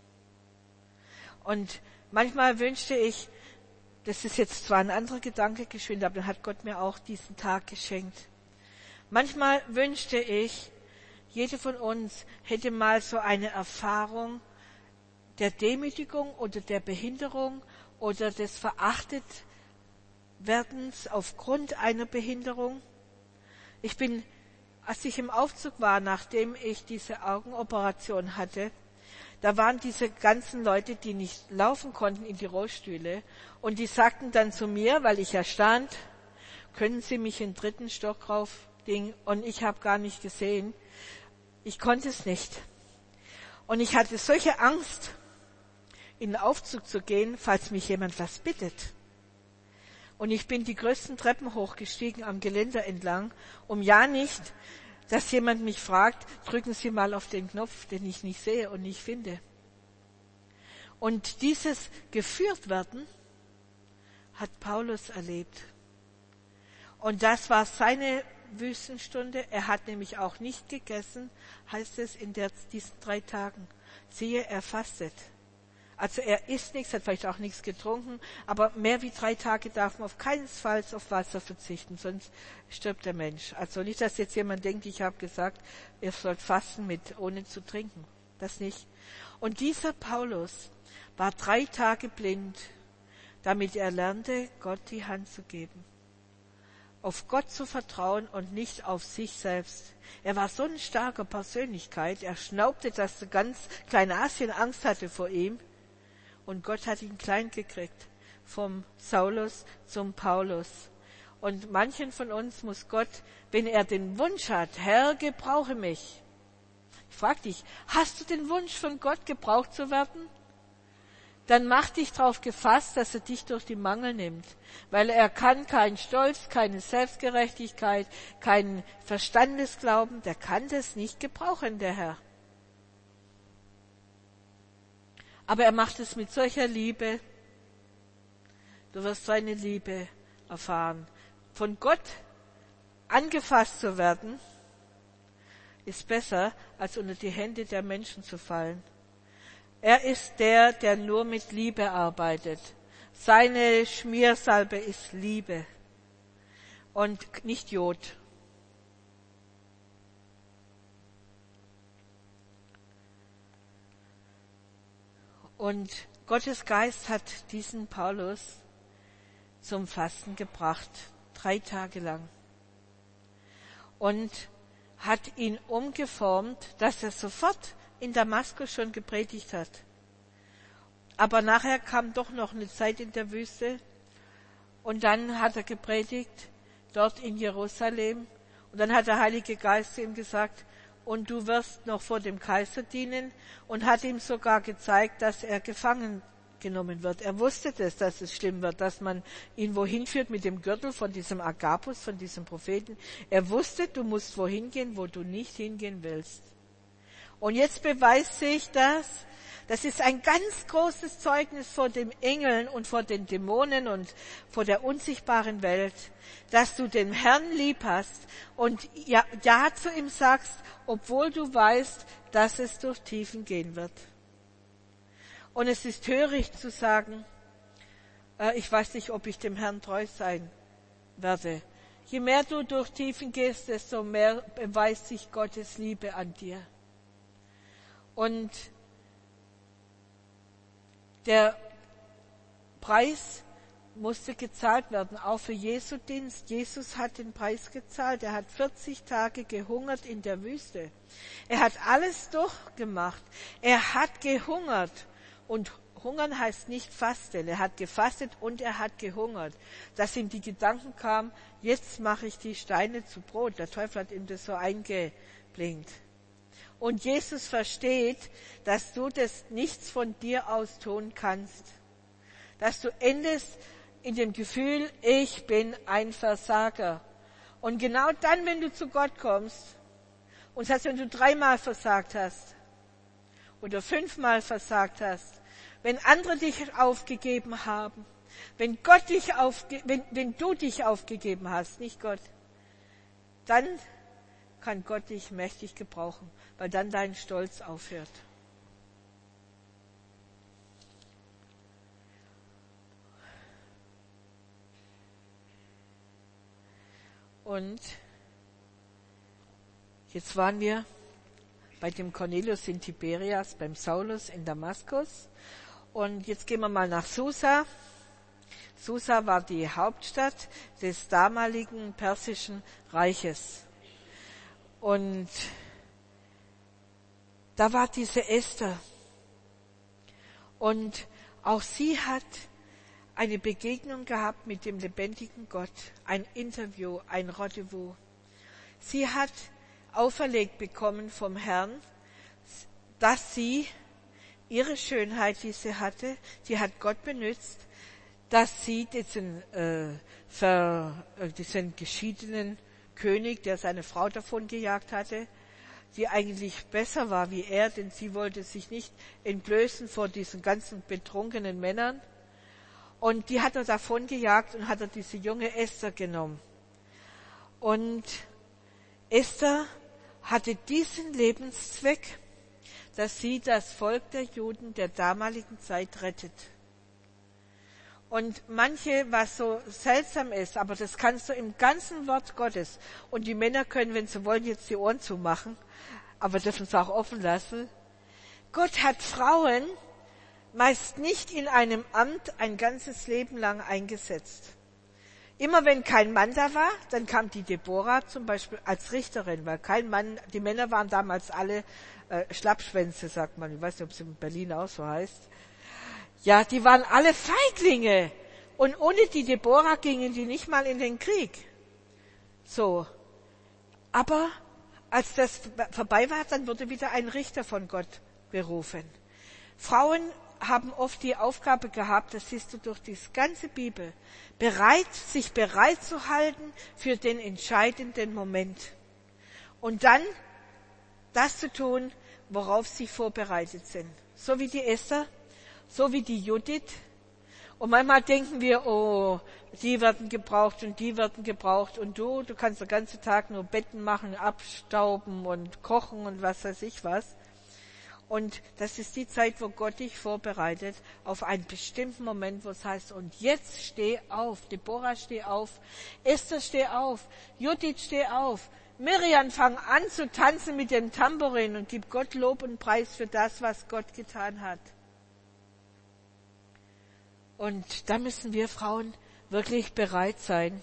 Und manchmal wünschte ich, das ist jetzt zwar ein anderer Gedanke geschwind, aber dann hat Gott mir auch diesen Tag geschenkt. Manchmal wünschte ich, jede von uns hätte mal so eine Erfahrung der Demütigung oder der Behinderung oder des Verachtetwerdens aufgrund einer Behinderung. Ich bin, als ich im Aufzug war, nachdem ich diese Augenoperation hatte, da waren diese ganzen Leute, die nicht laufen konnten, in die Rollstühle und die sagten dann zu mir, weil ich ja stand, können Sie mich in den dritten Stock rauf? Ding, und ich habe gar nicht gesehen. Ich konnte es nicht. Und ich hatte solche Angst, in den Aufzug zu gehen, falls mich jemand was bittet. Und ich bin die größten Treppen hochgestiegen am Geländer entlang, um ja nicht, dass jemand mich fragt, drücken Sie mal auf den Knopf, den ich nicht sehe und nicht finde. Und dieses Geführtwerden hat Paulus erlebt. Und das war seine Wüstenstunde. Er hat nämlich auch nicht gegessen, heißt es in der, diesen drei Tagen. Siehe, er fastet. Also er isst nichts, hat vielleicht auch nichts getrunken, aber mehr wie drei Tage darf man auf keinen Fall auf Wasser verzichten, sonst stirbt der Mensch. Also nicht, dass jetzt jemand denkt, ich habe gesagt, ihr sollt fasten mit, ohne zu trinken. Das nicht. Und dieser Paulus war drei Tage blind, damit er lernte, Gott die Hand zu geben. Auf Gott zu vertrauen und nicht auf sich selbst. Er war so eine starke Persönlichkeit, er schnaubte, dass ganz Kleinasien Angst hatte vor ihm. Und Gott hat ihn klein gekriegt, vom Saulus zum Paulus. Und manchen von uns muss Gott, wenn er den Wunsch hat, Herr, gebrauche mich. Ich frage dich, hast du den Wunsch von Gott, gebraucht zu werden? Dann mach dich darauf gefasst, dass er dich durch die Mangel nimmt. Weil er kann keinen Stolz, keine Selbstgerechtigkeit, keinen Verstandesglauben, der kann das nicht gebrauchen, der Herr. Aber er macht es mit solcher Liebe. Du wirst seine Liebe erfahren. Von Gott angefasst zu werden, ist besser, als unter die Hände der Menschen zu fallen. Er ist der, der nur mit Liebe arbeitet. Seine Schmiersalbe ist Liebe und nicht Jod. Und Gottes Geist hat diesen Paulus zum Fasten gebracht, drei Tage lang. Und hat ihn umgeformt, dass er sofort in Damaskus schon gepredigt hat. Aber nachher kam doch noch eine Zeit in der Wüste und dann hat er gepredigt, dort in Jerusalem. Und dann hat der Heilige Geist zu ihm gesagt, und du wirst noch vor dem Kaiser dienen, und hat ihm sogar gezeigt, dass er gefangen genommen wird. Er wusste das, dass es schlimm wird, dass man ihn wohin führt mit dem Gürtel von diesem Agabus, von diesem Propheten. Er wusste, du musst wohin gehen, wo du nicht hingehen willst. Und jetzt beweist sich das, das ist ein ganz großes Zeugnis vor den Engeln und vor den Dämonen und vor der unsichtbaren Welt, dass du den Herrn lieb hast und ja, ja zu ihm sagst, obwohl du weißt, dass es durch Tiefen gehen wird. Und es ist töricht zu sagen, äh, ich weiß nicht, ob ich dem Herrn treu sein werde. Je mehr du durch Tiefen gehst, desto mehr beweist sich Gottes Liebe an dir. Und der Preis musste gezahlt werden, auch für Jesu Dienst. Jesus hat den Preis gezahlt. Er hat vierzig Tage gehungert in der Wüste. Er hat alles durchgemacht. Er hat gehungert. Und hungern heißt nicht fasten. Er hat gefastet und er hat gehungert. Dass ihm die Gedanken kamen, jetzt mache ich die Steine zu Brot. Der Teufel hat ihm das so eingeblinkt. Und Jesus versteht, dass du das nichts von dir aus tun kannst. Dass du endest in dem Gefühl, ich bin ein Versager. Und genau dann, wenn du zu Gott kommst, und das heißt, wenn du dreimal versagt hast, oder fünfmal versagt hast, wenn andere dich aufgegeben haben, wenn Gott dich aufge- wenn, wenn du dich aufgegeben hast, nicht Gott, dann kann Gott dich mächtig gebrauchen, weil dann dein Stolz aufhört. Und jetzt waren wir bei dem Cornelius in Tiberias, beim Saulus in Damaskus. Und jetzt gehen wir mal nach Susa. Susa war die Hauptstadt des damaligen persischen Reiches. Und da war diese Esther. Und auch sie hat eine Begegnung gehabt mit dem lebendigen Gott. Ein Interview, ein Rendezvous. Sie hat auferlegt bekommen vom Herrn, dass sie ihre Schönheit, die sie hatte, die hat Gott benutzt, dass sie diesen, äh, ver, äh, diesen geschiedenen König, der seine Frau davon gejagt hatte, die eigentlich besser war wie er, denn sie wollte sich nicht entblößen vor diesen ganzen betrunkenen Männern. Und die hat er davon gejagt und hat er diese junge Esther genommen. Und Esther hatte diesen Lebenszweck, dass sie das Volk der Juden der damaligen Zeit rettet. Und manche, was so seltsam ist, aber das kannst du im ganzen Wort Gottes, und die Männer können, wenn sie wollen, jetzt die Ohren zumachen, aber dürfen es auch offen lassen. Gott hat Frauen meist nicht in einem Amt ein ganzes Leben lang eingesetzt. Immer wenn kein Mann da war, dann kam die Deborah zum Beispiel als Richterin, weil kein Mann, die Männer waren damals alle äh, Schlappschwänze, sagt man. Ich weiß nicht, ob es in Berlin auch so heißt. Ja, die waren alle Feiglinge. Und ohne die Deborah gingen die nicht mal in den Krieg. So. Aber als das vorbei war, dann wurde wieder ein Richter von Gott berufen. Frauen haben oft die Aufgabe gehabt, das siehst du durch die ganze Bibel, bereit, sich bereit zu halten für den entscheidenden Moment. Und dann das zu tun, worauf sie vorbereitet sind. So wie die Esther, so wie die Judith. Und manchmal denken wir, oh, die werden gebraucht und die werden gebraucht und du, du kannst den ganzen Tag nur Betten machen, abstauben und kochen und was weiß ich was. Und das ist die Zeit, wo Gott dich vorbereitet auf einen bestimmten Moment, wo es heißt, und jetzt steh auf, Deborah steh auf, Esther steh auf, Judith steh auf, Miriam fang an zu tanzen mit dem Tambourin und gib Gott Lob und Preis für das, was Gott getan hat. Und da müssen wir Frauen wirklich bereit sein.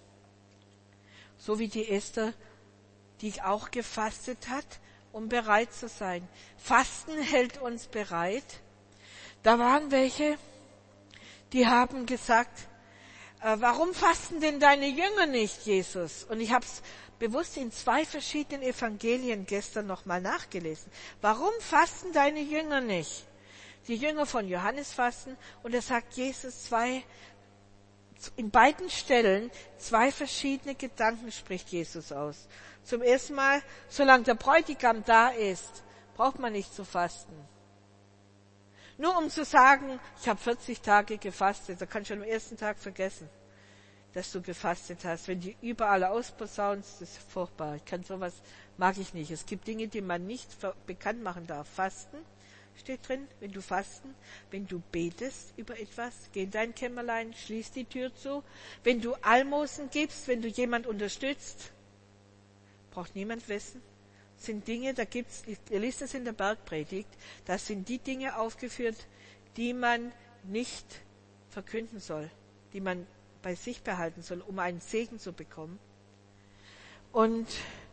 So wie die Esther, die auch gefastet hat, um bereit zu sein. Fasten hält uns bereit. Da waren welche, die haben gesagt, äh, warum fasten denn deine Jünger nicht, Jesus? Und ich habe es bewusst in zwei verschiedenen Evangelien gestern nochmal nachgelesen. Warum fasten deine Jünger nicht? Die Jünger von Johannes fasten und da sagt Jesus zwei, in beiden Stellen zwei verschiedene Gedanken spricht Jesus aus. Zum ersten Mal, solange der Bräutigam da ist, braucht man nicht zu fasten. Nur um zu sagen, ich habe vierzig Tage gefastet, da kannst du am ersten Tag vergessen, dass du gefastet hast. Wenn die überall ausposaunst, das ist furchtbar. Ich kann sowas, mag ich nicht. Es gibt Dinge, die man nicht bekannt machen darf. Fasten steht drin, wenn du fasten, wenn du betest über etwas, geh in dein Kämmerlein, schließ die Tür zu. Wenn du Almosen gibst, wenn du jemand unterstützt, braucht niemand wissen. Das sind Dinge, da gibt's, ihr liest es in der Bergpredigt, das sind die Dinge aufgeführt, die man nicht verkünden soll, die man bei sich behalten soll, um einen Segen zu bekommen. Und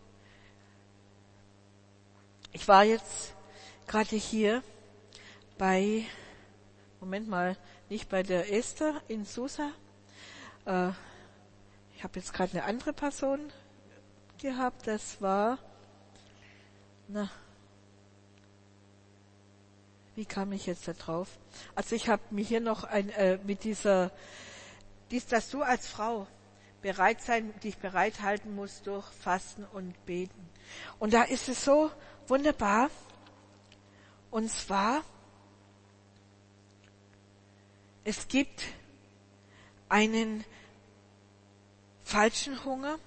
ich war jetzt gerade hier bei, Moment mal, nicht bei der Esther in Susa. Äh, ich habe jetzt gerade eine andere Person gehabt, das war, na, wie kam ich jetzt da drauf? Also ich habe mir hier noch ein, äh, mit dieser, dies, dass du als Frau bereit sein, dich bereit halten musst durch Fasten und Beten. Und da ist es so wunderbar, und zwar, es gibt einen falschen Hunger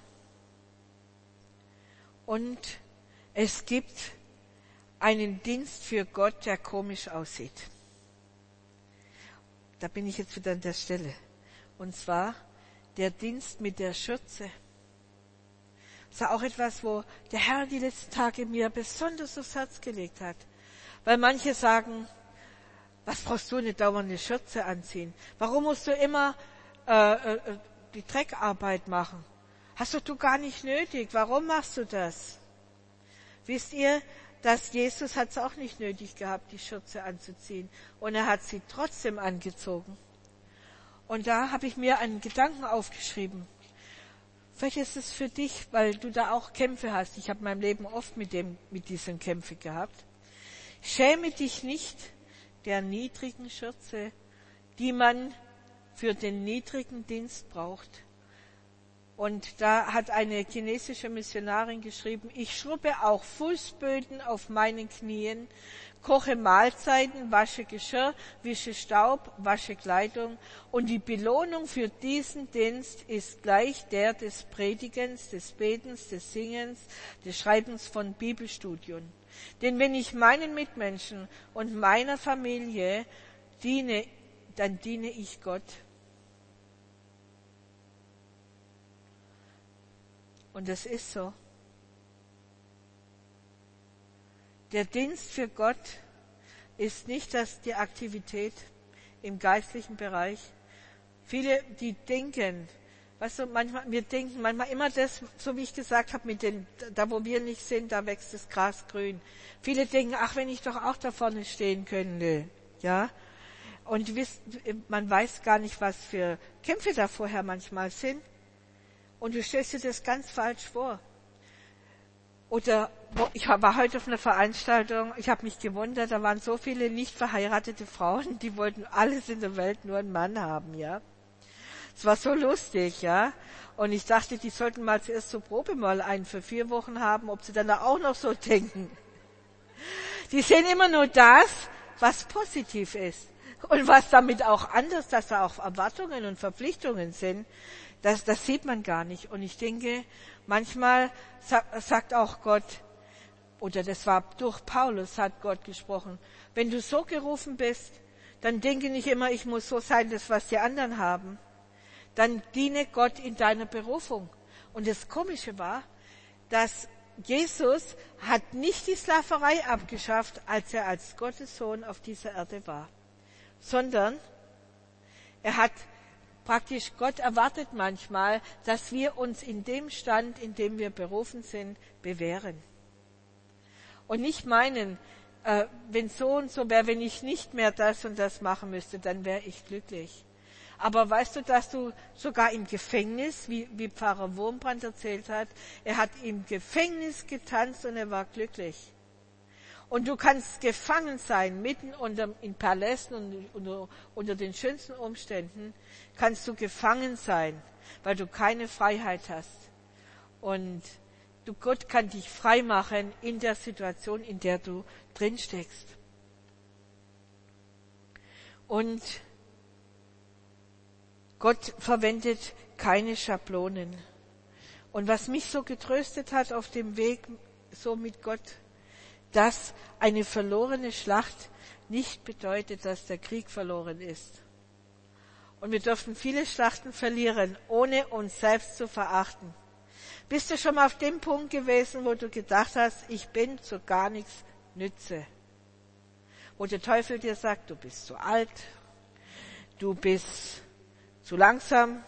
und es gibt einen Dienst für Gott, der komisch aussieht. Da bin ich jetzt wieder an der Stelle. Und zwar der Dienst mit der Schürze. Das war auch etwas, wo der Herr die letzten Tage mir besonders aufs Herz gelegt hat. Weil manche sagen, was brauchst du eine dauernde Schürze anziehen? Warum musst du immer äh, äh, die Dreckarbeit machen? Hast doch du gar nicht nötig. Warum machst du das? Wisst ihr, dass Jesus hat es auch nicht nötig gehabt, die Schürze anzuziehen. Und er hat sie trotzdem angezogen. Und da habe ich mir einen Gedanken aufgeschrieben. Vielleicht ist es für dich, weil du da auch Kämpfe hast. Ich habe in meinem Leben oft mit dem, mit diesen Kämpfen gehabt. Schäme dich nicht der niedrigen Schürze, die man für den niedrigen Dienst braucht. Und da hat eine chinesische Missionarin geschrieben, ich schrubbe auch Fußböden auf meinen Knien, koche Mahlzeiten, wasche Geschirr, wische Staub, wasche Kleidung. Und die Belohnung für diesen Dienst ist gleich der des Predigens, des Betens, des Singens, des Schreibens von Bibelstudien. Denn wenn ich meinen Mitmenschen und meiner Familie diene, dann diene ich Gott. Und das ist so. Der Dienst für Gott ist nicht das, die Aktivität im geistlichen Bereich. Viele, die denken, weißt du, manchmal, wir denken manchmal immer das, so wie ich gesagt habe, mit den, da wo wir nicht sind, da wächst das Gras grün. Viele denken, ach, wenn ich doch auch da vorne stehen könnte, ja. Und wisst, man weiß gar nicht, was für Kämpfe da vorher manchmal sind. Und du stellst dir das ganz falsch vor. Oder ich war heute auf einer Veranstaltung, ich habe mich gewundert, da waren so viele nicht verheiratete Frauen, die wollten alles in der Welt nur einen Mann haben, ja. Es war so lustig, ja. Und ich dachte, die sollten mal zuerst so Probe mal einen für vier Wochen haben, ob sie dann auch noch so denken. Die sehen immer nur das, was positiv ist. Und was damit auch anders, dass da auch Erwartungen und Verpflichtungen sind, das, das sieht man gar nicht. Und ich denke, manchmal sagt auch Gott, oder das war durch Paulus, hat Gott gesprochen, wenn du so gerufen bist, dann denke nicht immer, ich muss so sein, das was die anderen haben. Dann diene Gott in deiner Berufung. Und das Komische war, dass Jesus hat nicht die Sklaverei abgeschafft, als er als Gottes Sohn auf dieser Erde war, sondern er hat praktisch, Gott erwartet manchmal, dass wir uns in dem Stand, in dem wir berufen sind, bewähren. Und nicht meinen, äh, wenn so und so wäre, wenn ich nicht mehr das und das machen müsste, dann wäre ich glücklich. Aber weißt du, dass du sogar im Gefängnis, wie, wie Pfarrer Wurmbrand erzählt hat, er hat im Gefängnis getanzt und er war glücklich. Und du kannst gefangen sein, mitten unter, in Palästen und unter, unter den schönsten Umständen, kannst du gefangen sein, weil du keine Freiheit hast. Und du, Gott kann dich frei machen in der Situation, in der du drin steckst. Und Gott verwendet keine Schablonen. Und was mich so getröstet hat auf dem Weg so mit Gott, dass eine verlorene Schlacht nicht bedeutet, dass der Krieg verloren ist. Und wir dürfen viele Schlachten verlieren, ohne uns selbst zu verachten. Bist du schon mal auf dem Punkt gewesen, wo du gedacht hast, ich bin zu gar nichts nütze? Wo der Teufel dir sagt, du bist zu alt, du bist zu langsam,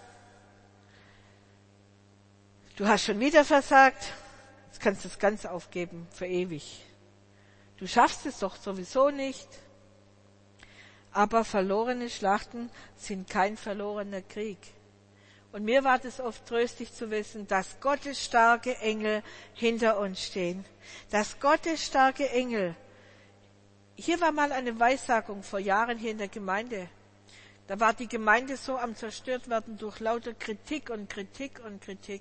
du hast schon wieder versagt, jetzt kannst du das Ganze aufgeben für ewig. Du schaffst es doch sowieso nicht. Aber verlorene Schlachten sind kein verlorener Krieg. Und mir war das oft tröstlich zu wissen, dass Gottes starke Engel hinter uns stehen. Dass Gottes starke Engel, hier war mal eine Weissagung vor Jahren hier in der Gemeinde. Da war die Gemeinde so am zerstört werden durch lauter Kritik und Kritik und Kritik.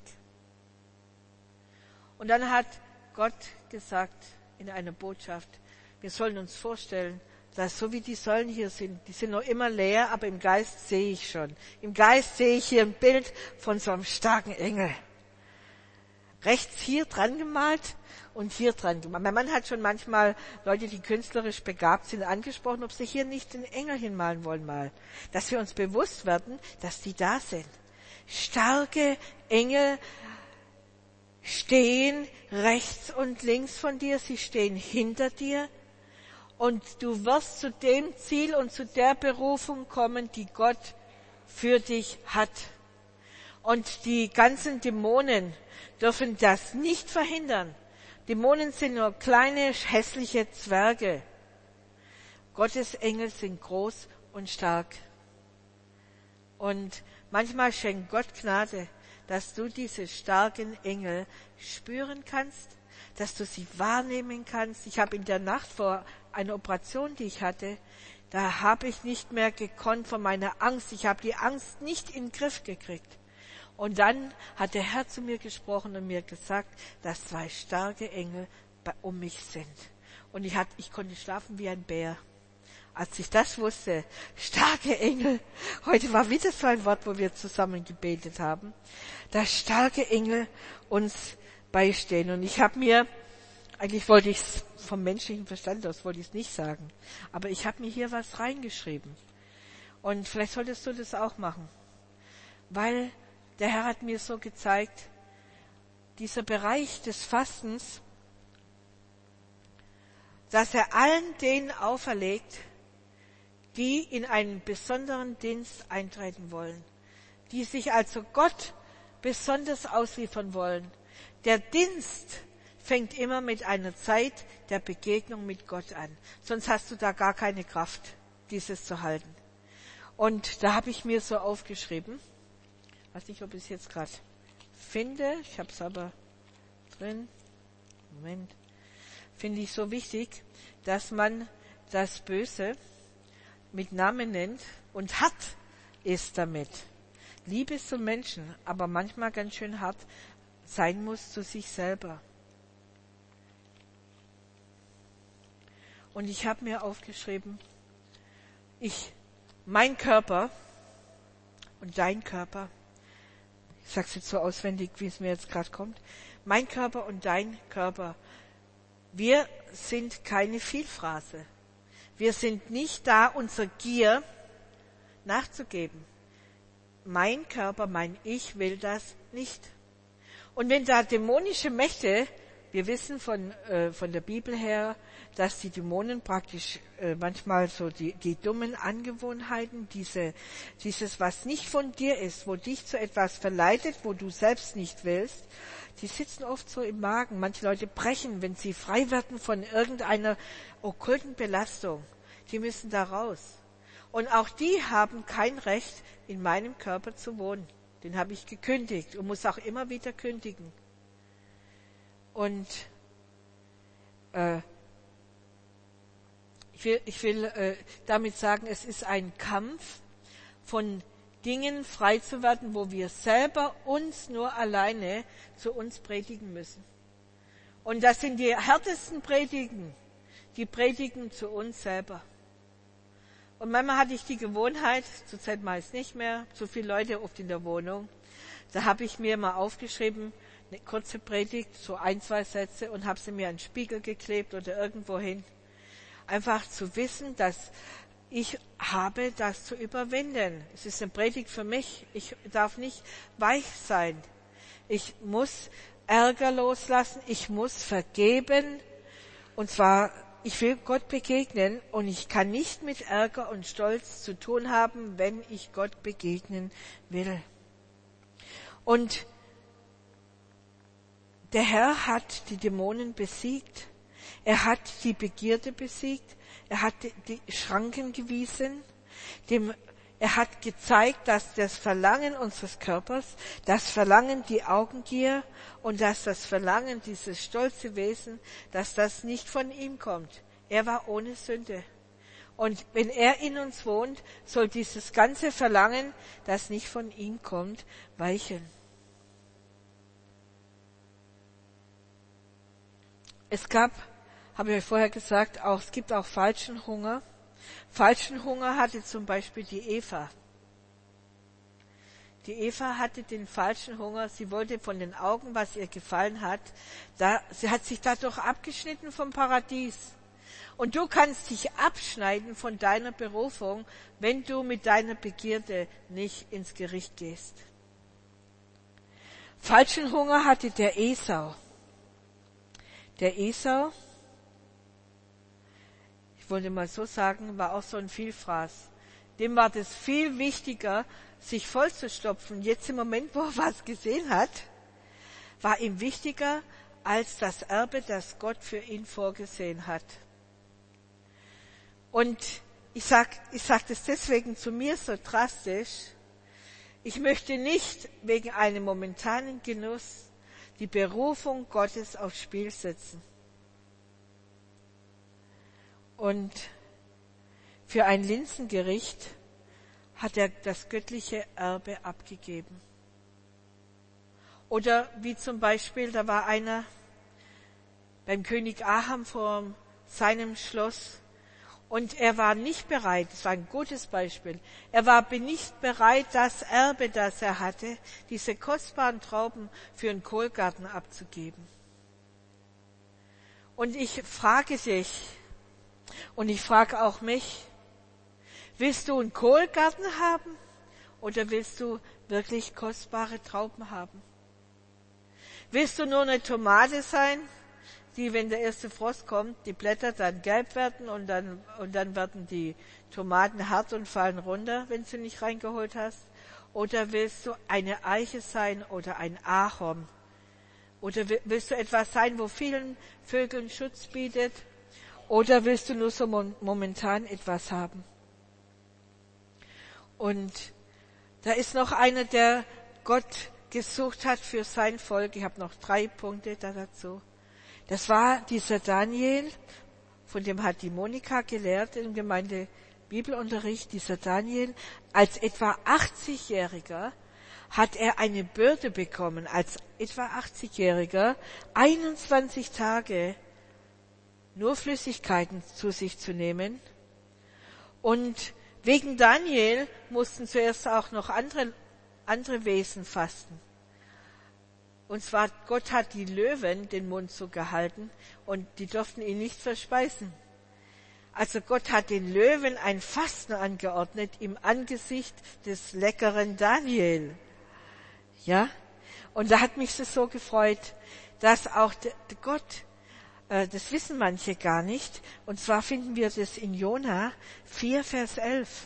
Und dann hat Gott gesagt in einer Botschaft, wir sollen uns vorstellen, dass so wie die Säulen hier sind, die sind noch immer leer, aber im Geist sehe ich schon. Im Geist sehe ich hier ein Bild von so einem starken Engel. Rechts hier dran gemalt und hier dran gemalt. Mein Mann hat schon manchmal Leute, die künstlerisch begabt sind, angesprochen, ob sie hier nicht den Engel hinmalen wollen mal. Dass wir uns bewusst werden, dass die da sind. Starke Engel stehen rechts und links von dir, sie stehen hinter dir. Und du wirst zu dem Ziel und zu der Berufung kommen, die Gott für dich hat. Und die ganzen Dämonen dürfen das nicht verhindern. Dämonen sind nur kleine, hässliche Zwerge. Gottes Engel sind groß und stark. Und manchmal schenkt Gott Gnade, dass du diese starken Engel spüren kannst, dass du sie wahrnehmen kannst. Ich habe in der Nacht vor einer Operation, die ich hatte, da habe ich nicht mehr gekonnt von meiner Angst. Ich habe die Angst nicht in den Griff gekriegt. Und dann hat der Herr zu mir gesprochen und mir gesagt, dass zwei starke Engel um mich sind. Und ich, hatte, ich konnte schlafen wie ein Bär. Als ich das wusste, starke Engel, heute war wieder so ein Wort, wo wir zusammen gebetet haben, dass starke Engel uns beistehen. Und ich habe mir, eigentlich wollte ich es vom menschlichen Verstand aus, wollte ich es nicht sagen, aber ich habe mir hier was reingeschrieben. Und vielleicht solltest du das auch machen. Weil der Herr hat mir so gezeigt, dieser Bereich des Fastens, dass er allen denen auferlegt, die in einen besonderen Dienst eintreten wollen, die sich also Gott besonders ausliefern wollen. Der Dienst fängt immer mit einer Zeit der Begegnung mit Gott an. Sonst hast du da gar keine Kraft, dieses zu halten. Und da habe ich mir so aufgeschrieben, weiß nicht, ob ich es jetzt gerade finde, ich habe es aber drin, Moment, finde ich so wichtig, dass man das Böse mit Namen nennt und hart ist damit. Liebe zum Menschen, aber manchmal ganz schön hart sein muss zu sich selber. Und ich habe mir aufgeschrieben, ich, mein Körper und dein Körper, ich sag's jetzt so auswendig, wie es mir jetzt gerade kommt, mein Körper und dein Körper, wir sind keine Vielfraße. Wir sind nicht da, unserer Gier nachzugeben. Mein Körper, mein Ich will das nicht. Und wenn da dämonische Mächte, wir wissen von, äh, von der Bibel her, dass die Dämonen praktisch äh, manchmal so die, die dummen Angewohnheiten, diese, dieses, was nicht von dir ist, wo dich zu etwas verleitet, wo du selbst nicht willst, die sitzen oft so im Magen. Manche Leute brechen, wenn sie frei werden von irgendeiner okkulten Belastung. Die müssen da raus. Und auch die haben kein Recht, in meinem Körper zu wohnen. Den habe ich gekündigt und muss auch immer wieder kündigen. Und äh, ich will, ich will äh, damit sagen, es ist ein Kampf, von Dingen frei zu werden, wo wir selber uns nur alleine zu uns predigen müssen. Und das sind die härtesten Predigen, die predigen zu uns selber. Und manchmal hatte ich die Gewohnheit, zurzeit meist nicht mehr, so viele Leute oft in der Wohnung, da habe ich mir mal aufgeschrieben, eine kurze Predigt, so ein, zwei Sätze und habe sie mir an den Spiegel geklebt oder irgendwo hin. Einfach zu wissen, dass ich habe das zu überwinden. Es ist eine Predigt für mich. Ich darf nicht weich sein. Ich muss Ärger loslassen. Ich muss vergeben. Und zwar, ich will Gott begegnen und ich kann nicht mit Ärger und Stolz zu tun haben, wenn ich Gott begegnen will. Und der Herr hat die Dämonen besiegt. Er hat die Begierde besiegt. Er hat die Schranken gewiesen. Dem, er hat gezeigt, dass das Verlangen unseres Körpers, das Verlangen, die Augengier und dass das Verlangen, dieses stolze Wesen, dass das nicht von ihm kommt. Er war ohne Sünde. Und wenn er in uns wohnt, soll dieses ganze Verlangen, das nicht von ihm kommt, weichen. Es gab, habe ich euch vorher gesagt, auch, es gibt auch falschen Hunger. Falschen Hunger hatte zum Beispiel die Eva. Die Eva hatte den falschen Hunger, sie wollte von den Augen, was ihr gefallen hat, da, sie hat sich dadurch abgeschnitten vom Paradies. Und du kannst dich abschneiden von deiner Berufung, wenn du mit deiner Begierde nicht ins Gericht gehst. Falschen Hunger hatte der Esau. Der Esau, ich wollte mal so sagen, war auch so ein Vielfraß. Dem war das viel wichtiger, sich vollzustopfen. Jetzt im Moment, wo er was gesehen hat, war ihm wichtiger als das Erbe, das Gott für ihn vorgesehen hat. Und ich sag, ich sag das deswegen zu mir so drastisch. Ich möchte nicht wegen einem momentanen Genuss die Berufung Gottes aufs Spiel setzen. Und für ein Linsengericht hat er das göttliche Erbe abgegeben. Oder wie zum Beispiel, da war einer beim König Ahab vor seinem Schloss und er war nicht bereit, das war ein gutes Beispiel, er war nicht bereit, das Erbe, das er hatte, diese kostbaren Trauben für einen Kohlgarten abzugeben. Und ich frage dich, und ich frage auch mich, willst du einen Kohlgarten haben oder willst du wirklich kostbare Trauben haben? Willst du nur eine Tomate sein, die, wenn der erste Frost kommt, die Blätter dann gelb werden und dann, und dann werden die Tomaten hart und fallen runter, wenn du nicht reingeholt hast? Oder willst du eine Eiche sein oder ein Ahorn? Oder willst du etwas sein, wo vielen Vögeln Schutz bietet? Oder willst du nur so momentan etwas haben? Und da ist noch einer, der Gott gesucht hat für sein Volk. Ich habe noch drei Punkte da dazu. Das war dieser Daniel, von dem hat die Monika gelehrt im Gemeinde Bibelunterricht. Dieser Daniel, als etwa achtzigjähriger hat er eine Bürde bekommen, als etwa achtzigjähriger einundzwanzig Tage nur Flüssigkeiten zu sich zu nehmen. Und wegen Daniel mussten zuerst auch noch andere, andere Wesen fasten. Und zwar, Gott hat die Löwen den Mund zugehalten und die durften ihn nicht verspeisen. Also Gott hat den Löwen ein Fasten angeordnet im Angesicht des leckeren Daniel. Ja? Und da hat mich das so gefreut, dass auch der, der Gott, äh, das wissen manche gar nicht, und zwar finden wir das in Jona vier, Vers elf.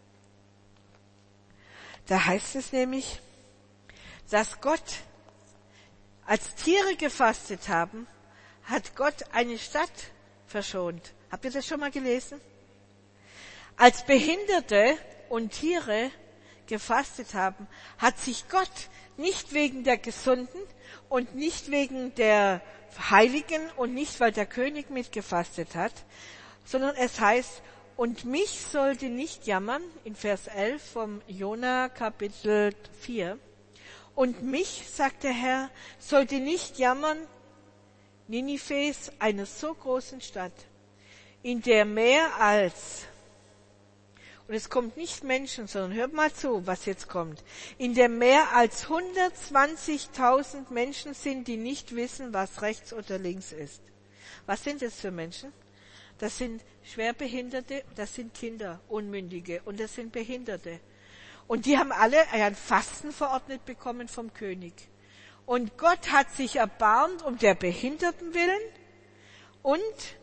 Da heißt es nämlich, dass Gott, als Tiere gefastet haben, hat Gott eine Stadt verschont. Habt ihr das schon mal gelesen? Als Behinderte und Tiere gefastet haben, hat sich Gott nicht wegen der Gesunden und nicht wegen der Heiligen und nicht, weil der König mitgefastet hat, sondern es heißt, und mich sollte nicht jammern, in Vers elf vom Jona Kapitel vier, und mich, sagt der Herr, sollte nicht jammern, Ninives, einer so großen Stadt, in der mehr als, und es kommt nicht Menschen, sondern hört mal zu, was jetzt kommt, in der mehr als hundertzwanzigtausend Menschen sind, die nicht wissen, was rechts oder links ist. Was sind das für Menschen? Das sind Schwerbehinderte, das sind Kinder, Unmündige und das sind Behinderte. Und die haben alle ein Fasten verordnet bekommen vom König. Und Gott hat sich erbarmt um der Behinderten willen und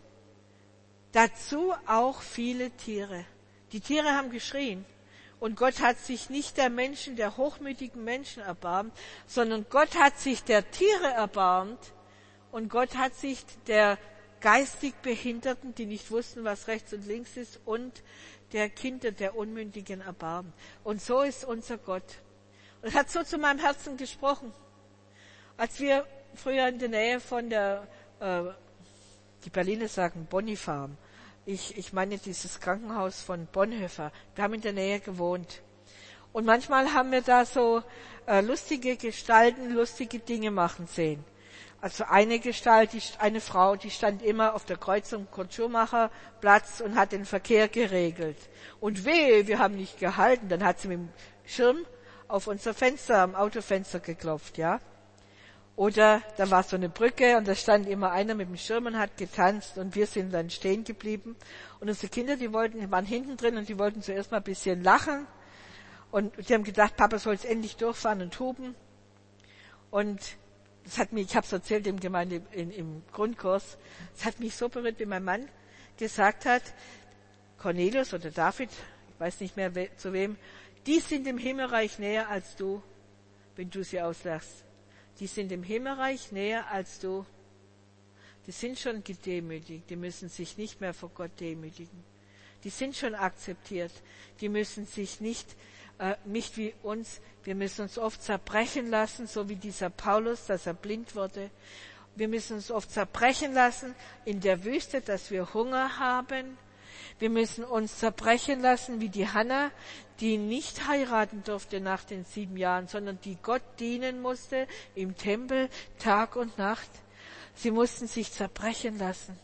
dazu auch viele Tiere. Die Tiere haben geschrien. Und Gott hat sich nicht der Menschen, der hochmütigen Menschen erbarmt, sondern Gott hat sich der Tiere erbarmt und Gott hat sich der geistig Behinderten, die nicht wussten, was rechts und links ist, und der Kinder der Unmündigen erbarmt. Und so ist unser Gott. Und es hat so zu meinem Herzen gesprochen. Als wir früher in der Nähe von der, äh, die Berliner sagen Bonifarm, ich, ich meine dieses Krankenhaus von Bonhoeffer, wir haben in der Nähe gewohnt. Und manchmal haben wir da so äh, lustige Gestalten, lustige Dinge machen sehen. Also eine Gestalt, die, eine Frau, die stand immer auf der Kreuzung Kurt-Schumacher-Platz und hat den Verkehr geregelt. Und wehe, wir haben nicht gehalten, dann hat sie mit dem Schirm auf unser Fenster, am Autofenster geklopft, ja. Oder da war so eine Brücke und da stand immer einer mit dem Schirm und hat getanzt und wir sind dann stehen geblieben. Und unsere Kinder, die wollten, die waren hinten drin und die wollten zuerst mal ein bisschen lachen. Und die haben gedacht, Papa soll jetzt endlich durchfahren und hupen. Und das hat mich, ich habe es erzählt im Gemeinde, in, im Grundkurs, es hat mich so berührt, wie mein Mann gesagt hat, Cornelius oder David, ich weiß nicht mehr we, zu wem, die sind im Himmelreich näher als du, wenn du sie auslachst. Die sind im Himmelreich näher als du. Die sind schon gedemütigt, die müssen sich nicht mehr vor Gott demütigen. Die sind schon akzeptiert, die müssen sich nicht, äh, nicht wie uns, wir müssen uns oft zerbrechen lassen, so wie dieser Paulus, dass er blind wurde. Wir müssen uns oft zerbrechen lassen in der Wüste, dass wir Hunger haben. Wir müssen uns zerbrechen lassen wie die Hannah, die nicht heiraten durfte nach den sieben Jahren, sondern die Gott dienen musste im Tempel Tag und Nacht. Sie mussten sich zerbrechen lassen.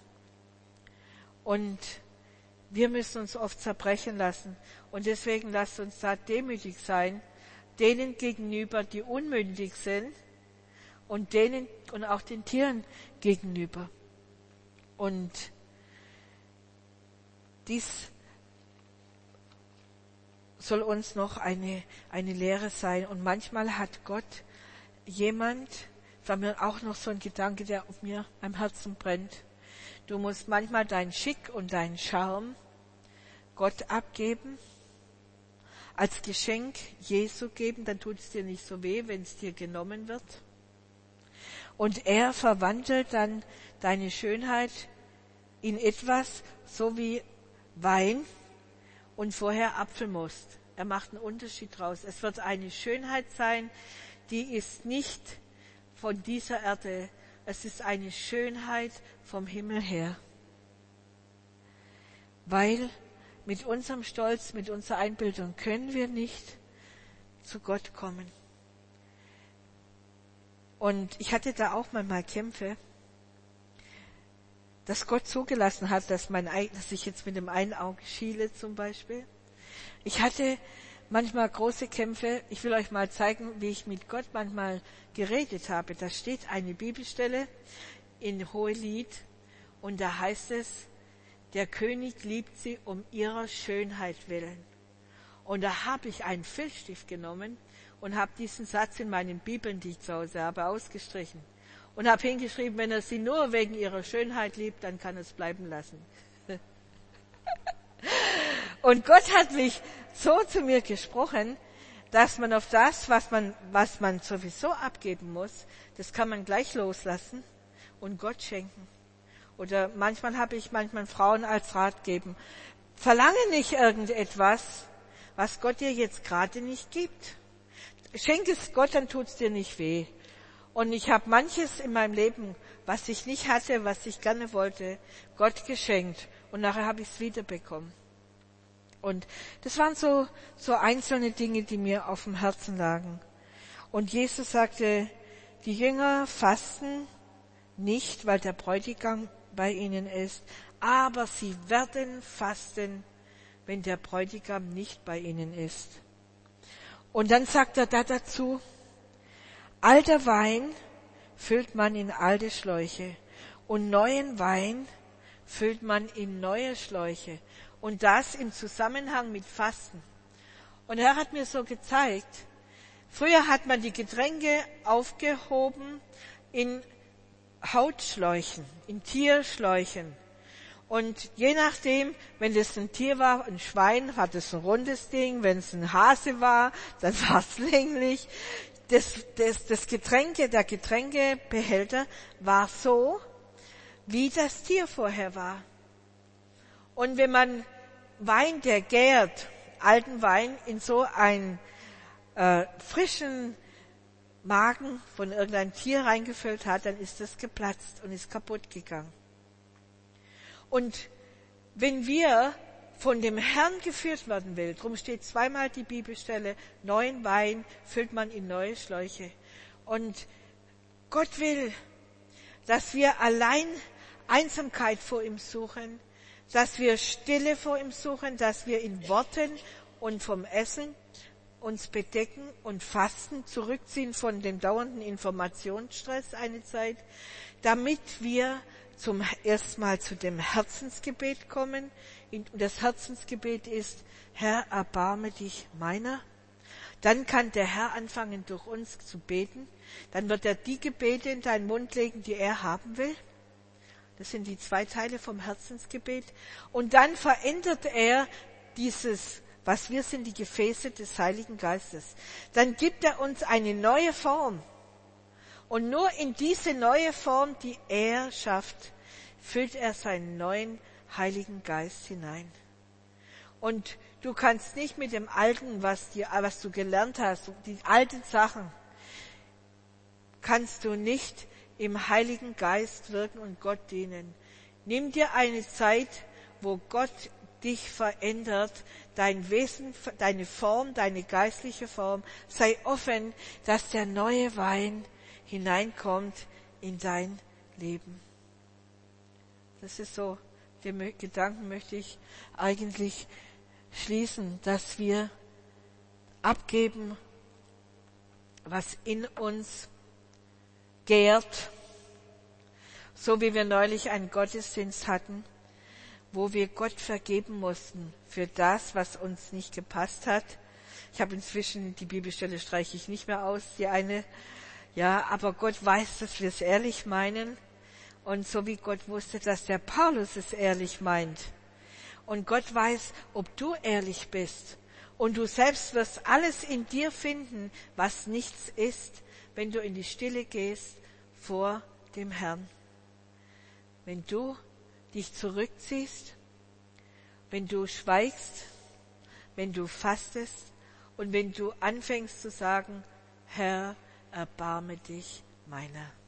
Und wir müssen uns oft zerbrechen lassen. Und deswegen lasst uns da demütig sein, denen gegenüber, die unmündig sind, und denen und auch den Tieren gegenüber. Und dies soll uns noch eine, eine Lehre sein. Und manchmal hat Gott jemand, das war mir auch noch so ein Gedanke, der auf mir am Herzen brennt. Du musst manchmal dein Schick und dein Charme Gott abgeben, als Geschenk Jesu geben, dann tut es dir nicht so weh, wenn es dir genommen wird. Und er verwandelt dann deine Schönheit in etwas, so wie Wein und vorher Apfelmus. Er macht einen Unterschied draus. Es wird eine Schönheit sein, die ist nicht von dieser Erde. Es ist eine Schönheit vom Himmel her. Weil mit unserem Stolz, mit unserer Einbildung können wir nicht zu Gott kommen. Und ich hatte da auch manchmal Kämpfe, dass Gott zugelassen hat, dass, mein, dass ich jetzt mit dem einen Auge schiele zum Beispiel. Ich hatte manchmal große Kämpfe. Ich will euch mal zeigen, wie ich mit Gott manchmal geredet habe. Da steht eine Bibelstelle in Hohelied und da heißt es, der König liebt sie um ihrer Schönheit willen. Und da habe ich einen Filzstift genommen und habe diesen Satz in meinen Bibeln, die ich zu Hause habe, ausgestrichen. Und habe hingeschrieben, wenn er sie nur wegen ihrer Schönheit liebt, dann kann er es bleiben lassen. Und Gott hat mich so zu mir gesprochen, dass man auf das, was man, was man sowieso abgeben muss, das kann man gleich loslassen und Gott schenken. Oder manchmal habe ich manchmal Frauen als Rat geben, verlange nicht irgendetwas, was Gott dir jetzt gerade nicht gibt. Schenk es Gott, dann tut's dir nicht weh. Und ich habe manches in meinem Leben, was ich nicht hatte, was ich gerne wollte, Gott geschenkt. Und nachher habe ich es wiederbekommen. Und das waren so, so einzelne Dinge, die mir auf dem Herzen lagen. Und Jesus sagte, die Jünger fasten nicht, weil der Bräutigam bei ihnen ist, aber sie werden fasten, wenn der Bräutigam nicht bei ihnen ist. Und dann sagt er da dazu, alter Wein füllt man in alte Schläuche und neuen Wein füllt man in neue Schläuche. Und das im Zusammenhang mit Fasten. Und er hat mir so gezeigt, früher hat man die Getränke aufgehoben in Hautschläuchen, in Tierschläuchen. Und je nachdem, wenn das ein Tier war, ein Schwein, hat es ein rundes Ding, wenn es ein Hase war, dann war es länglich. Das, das, das Getränke, der Getränkebehälter war so, wie das Tier vorher war. Und wenn man Wein, der gärt, alten Wein, in so einen äh, frischen Magen von irgendeinem Tier reingefüllt hat, dann ist das geplatzt und ist kaputt gegangen. Und wenn wir von dem Herrn geführt werden will, drum steht zweimal die Bibelstelle, neuen Wein füllt man in neue Schläuche. Und Gott will, dass wir allein Einsamkeit vor ihm suchen, dass wir Stille vor ihm suchen, dass wir in Worten und vom Essen uns bedecken und fasten, zurückziehen von dem dauernden Informationsstress eine Zeit, damit wir zum erstmal zu dem Herzensgebet kommen. Und das Herzensgebet ist, Herr, erbarme dich meiner. Dann kann der Herr anfangen, durch uns zu beten. Dann wird er die Gebete in deinen Mund legen, die er haben will. Das sind die zwei Teile vom Herzensgebet. Und dann verändert er dieses, was wir sind, die Gefäße des Heiligen Geistes. Dann gibt er uns eine neue Form. Und nur in diese neue Form, die er schafft, füllt er seinen neuen Heiligen Geist hinein. Und du kannst nicht mit dem Alten, was, dir, was du gelernt hast, die alten Sachen, kannst du nicht im Heiligen Geist wirken und Gott dienen. Nimm dir eine Zeit, wo Gott dich verändert, dein Wesen, deine Form, deine geistliche Form. Sei offen, dass der neue Wein hineinkommt in dein Leben. Das ist so, den Gedanken möchte ich eigentlich schließen, dass wir abgeben, was in uns gärt, so wie wir neulich einen Gottesdienst hatten, wo wir Gott vergeben mussten für das, was uns nicht gepasst hat. Ich habe inzwischen, die Bibelstelle streiche ich nicht mehr aus, die eine, ja, aber Gott weiß, dass wir es ehrlich meinen. Und so wie Gott wusste, dass der Paulus es ehrlich meint. Und Gott weiß, ob du ehrlich bist. Und du selbst wirst alles in dir finden, was nichts ist, wenn du in die Stille gehst vor dem Herrn. Wenn du dich zurückziehst, wenn du schweigst, wenn du fastest, Und wenn du anfängst zu sagen, Herr, erbarme dich meiner.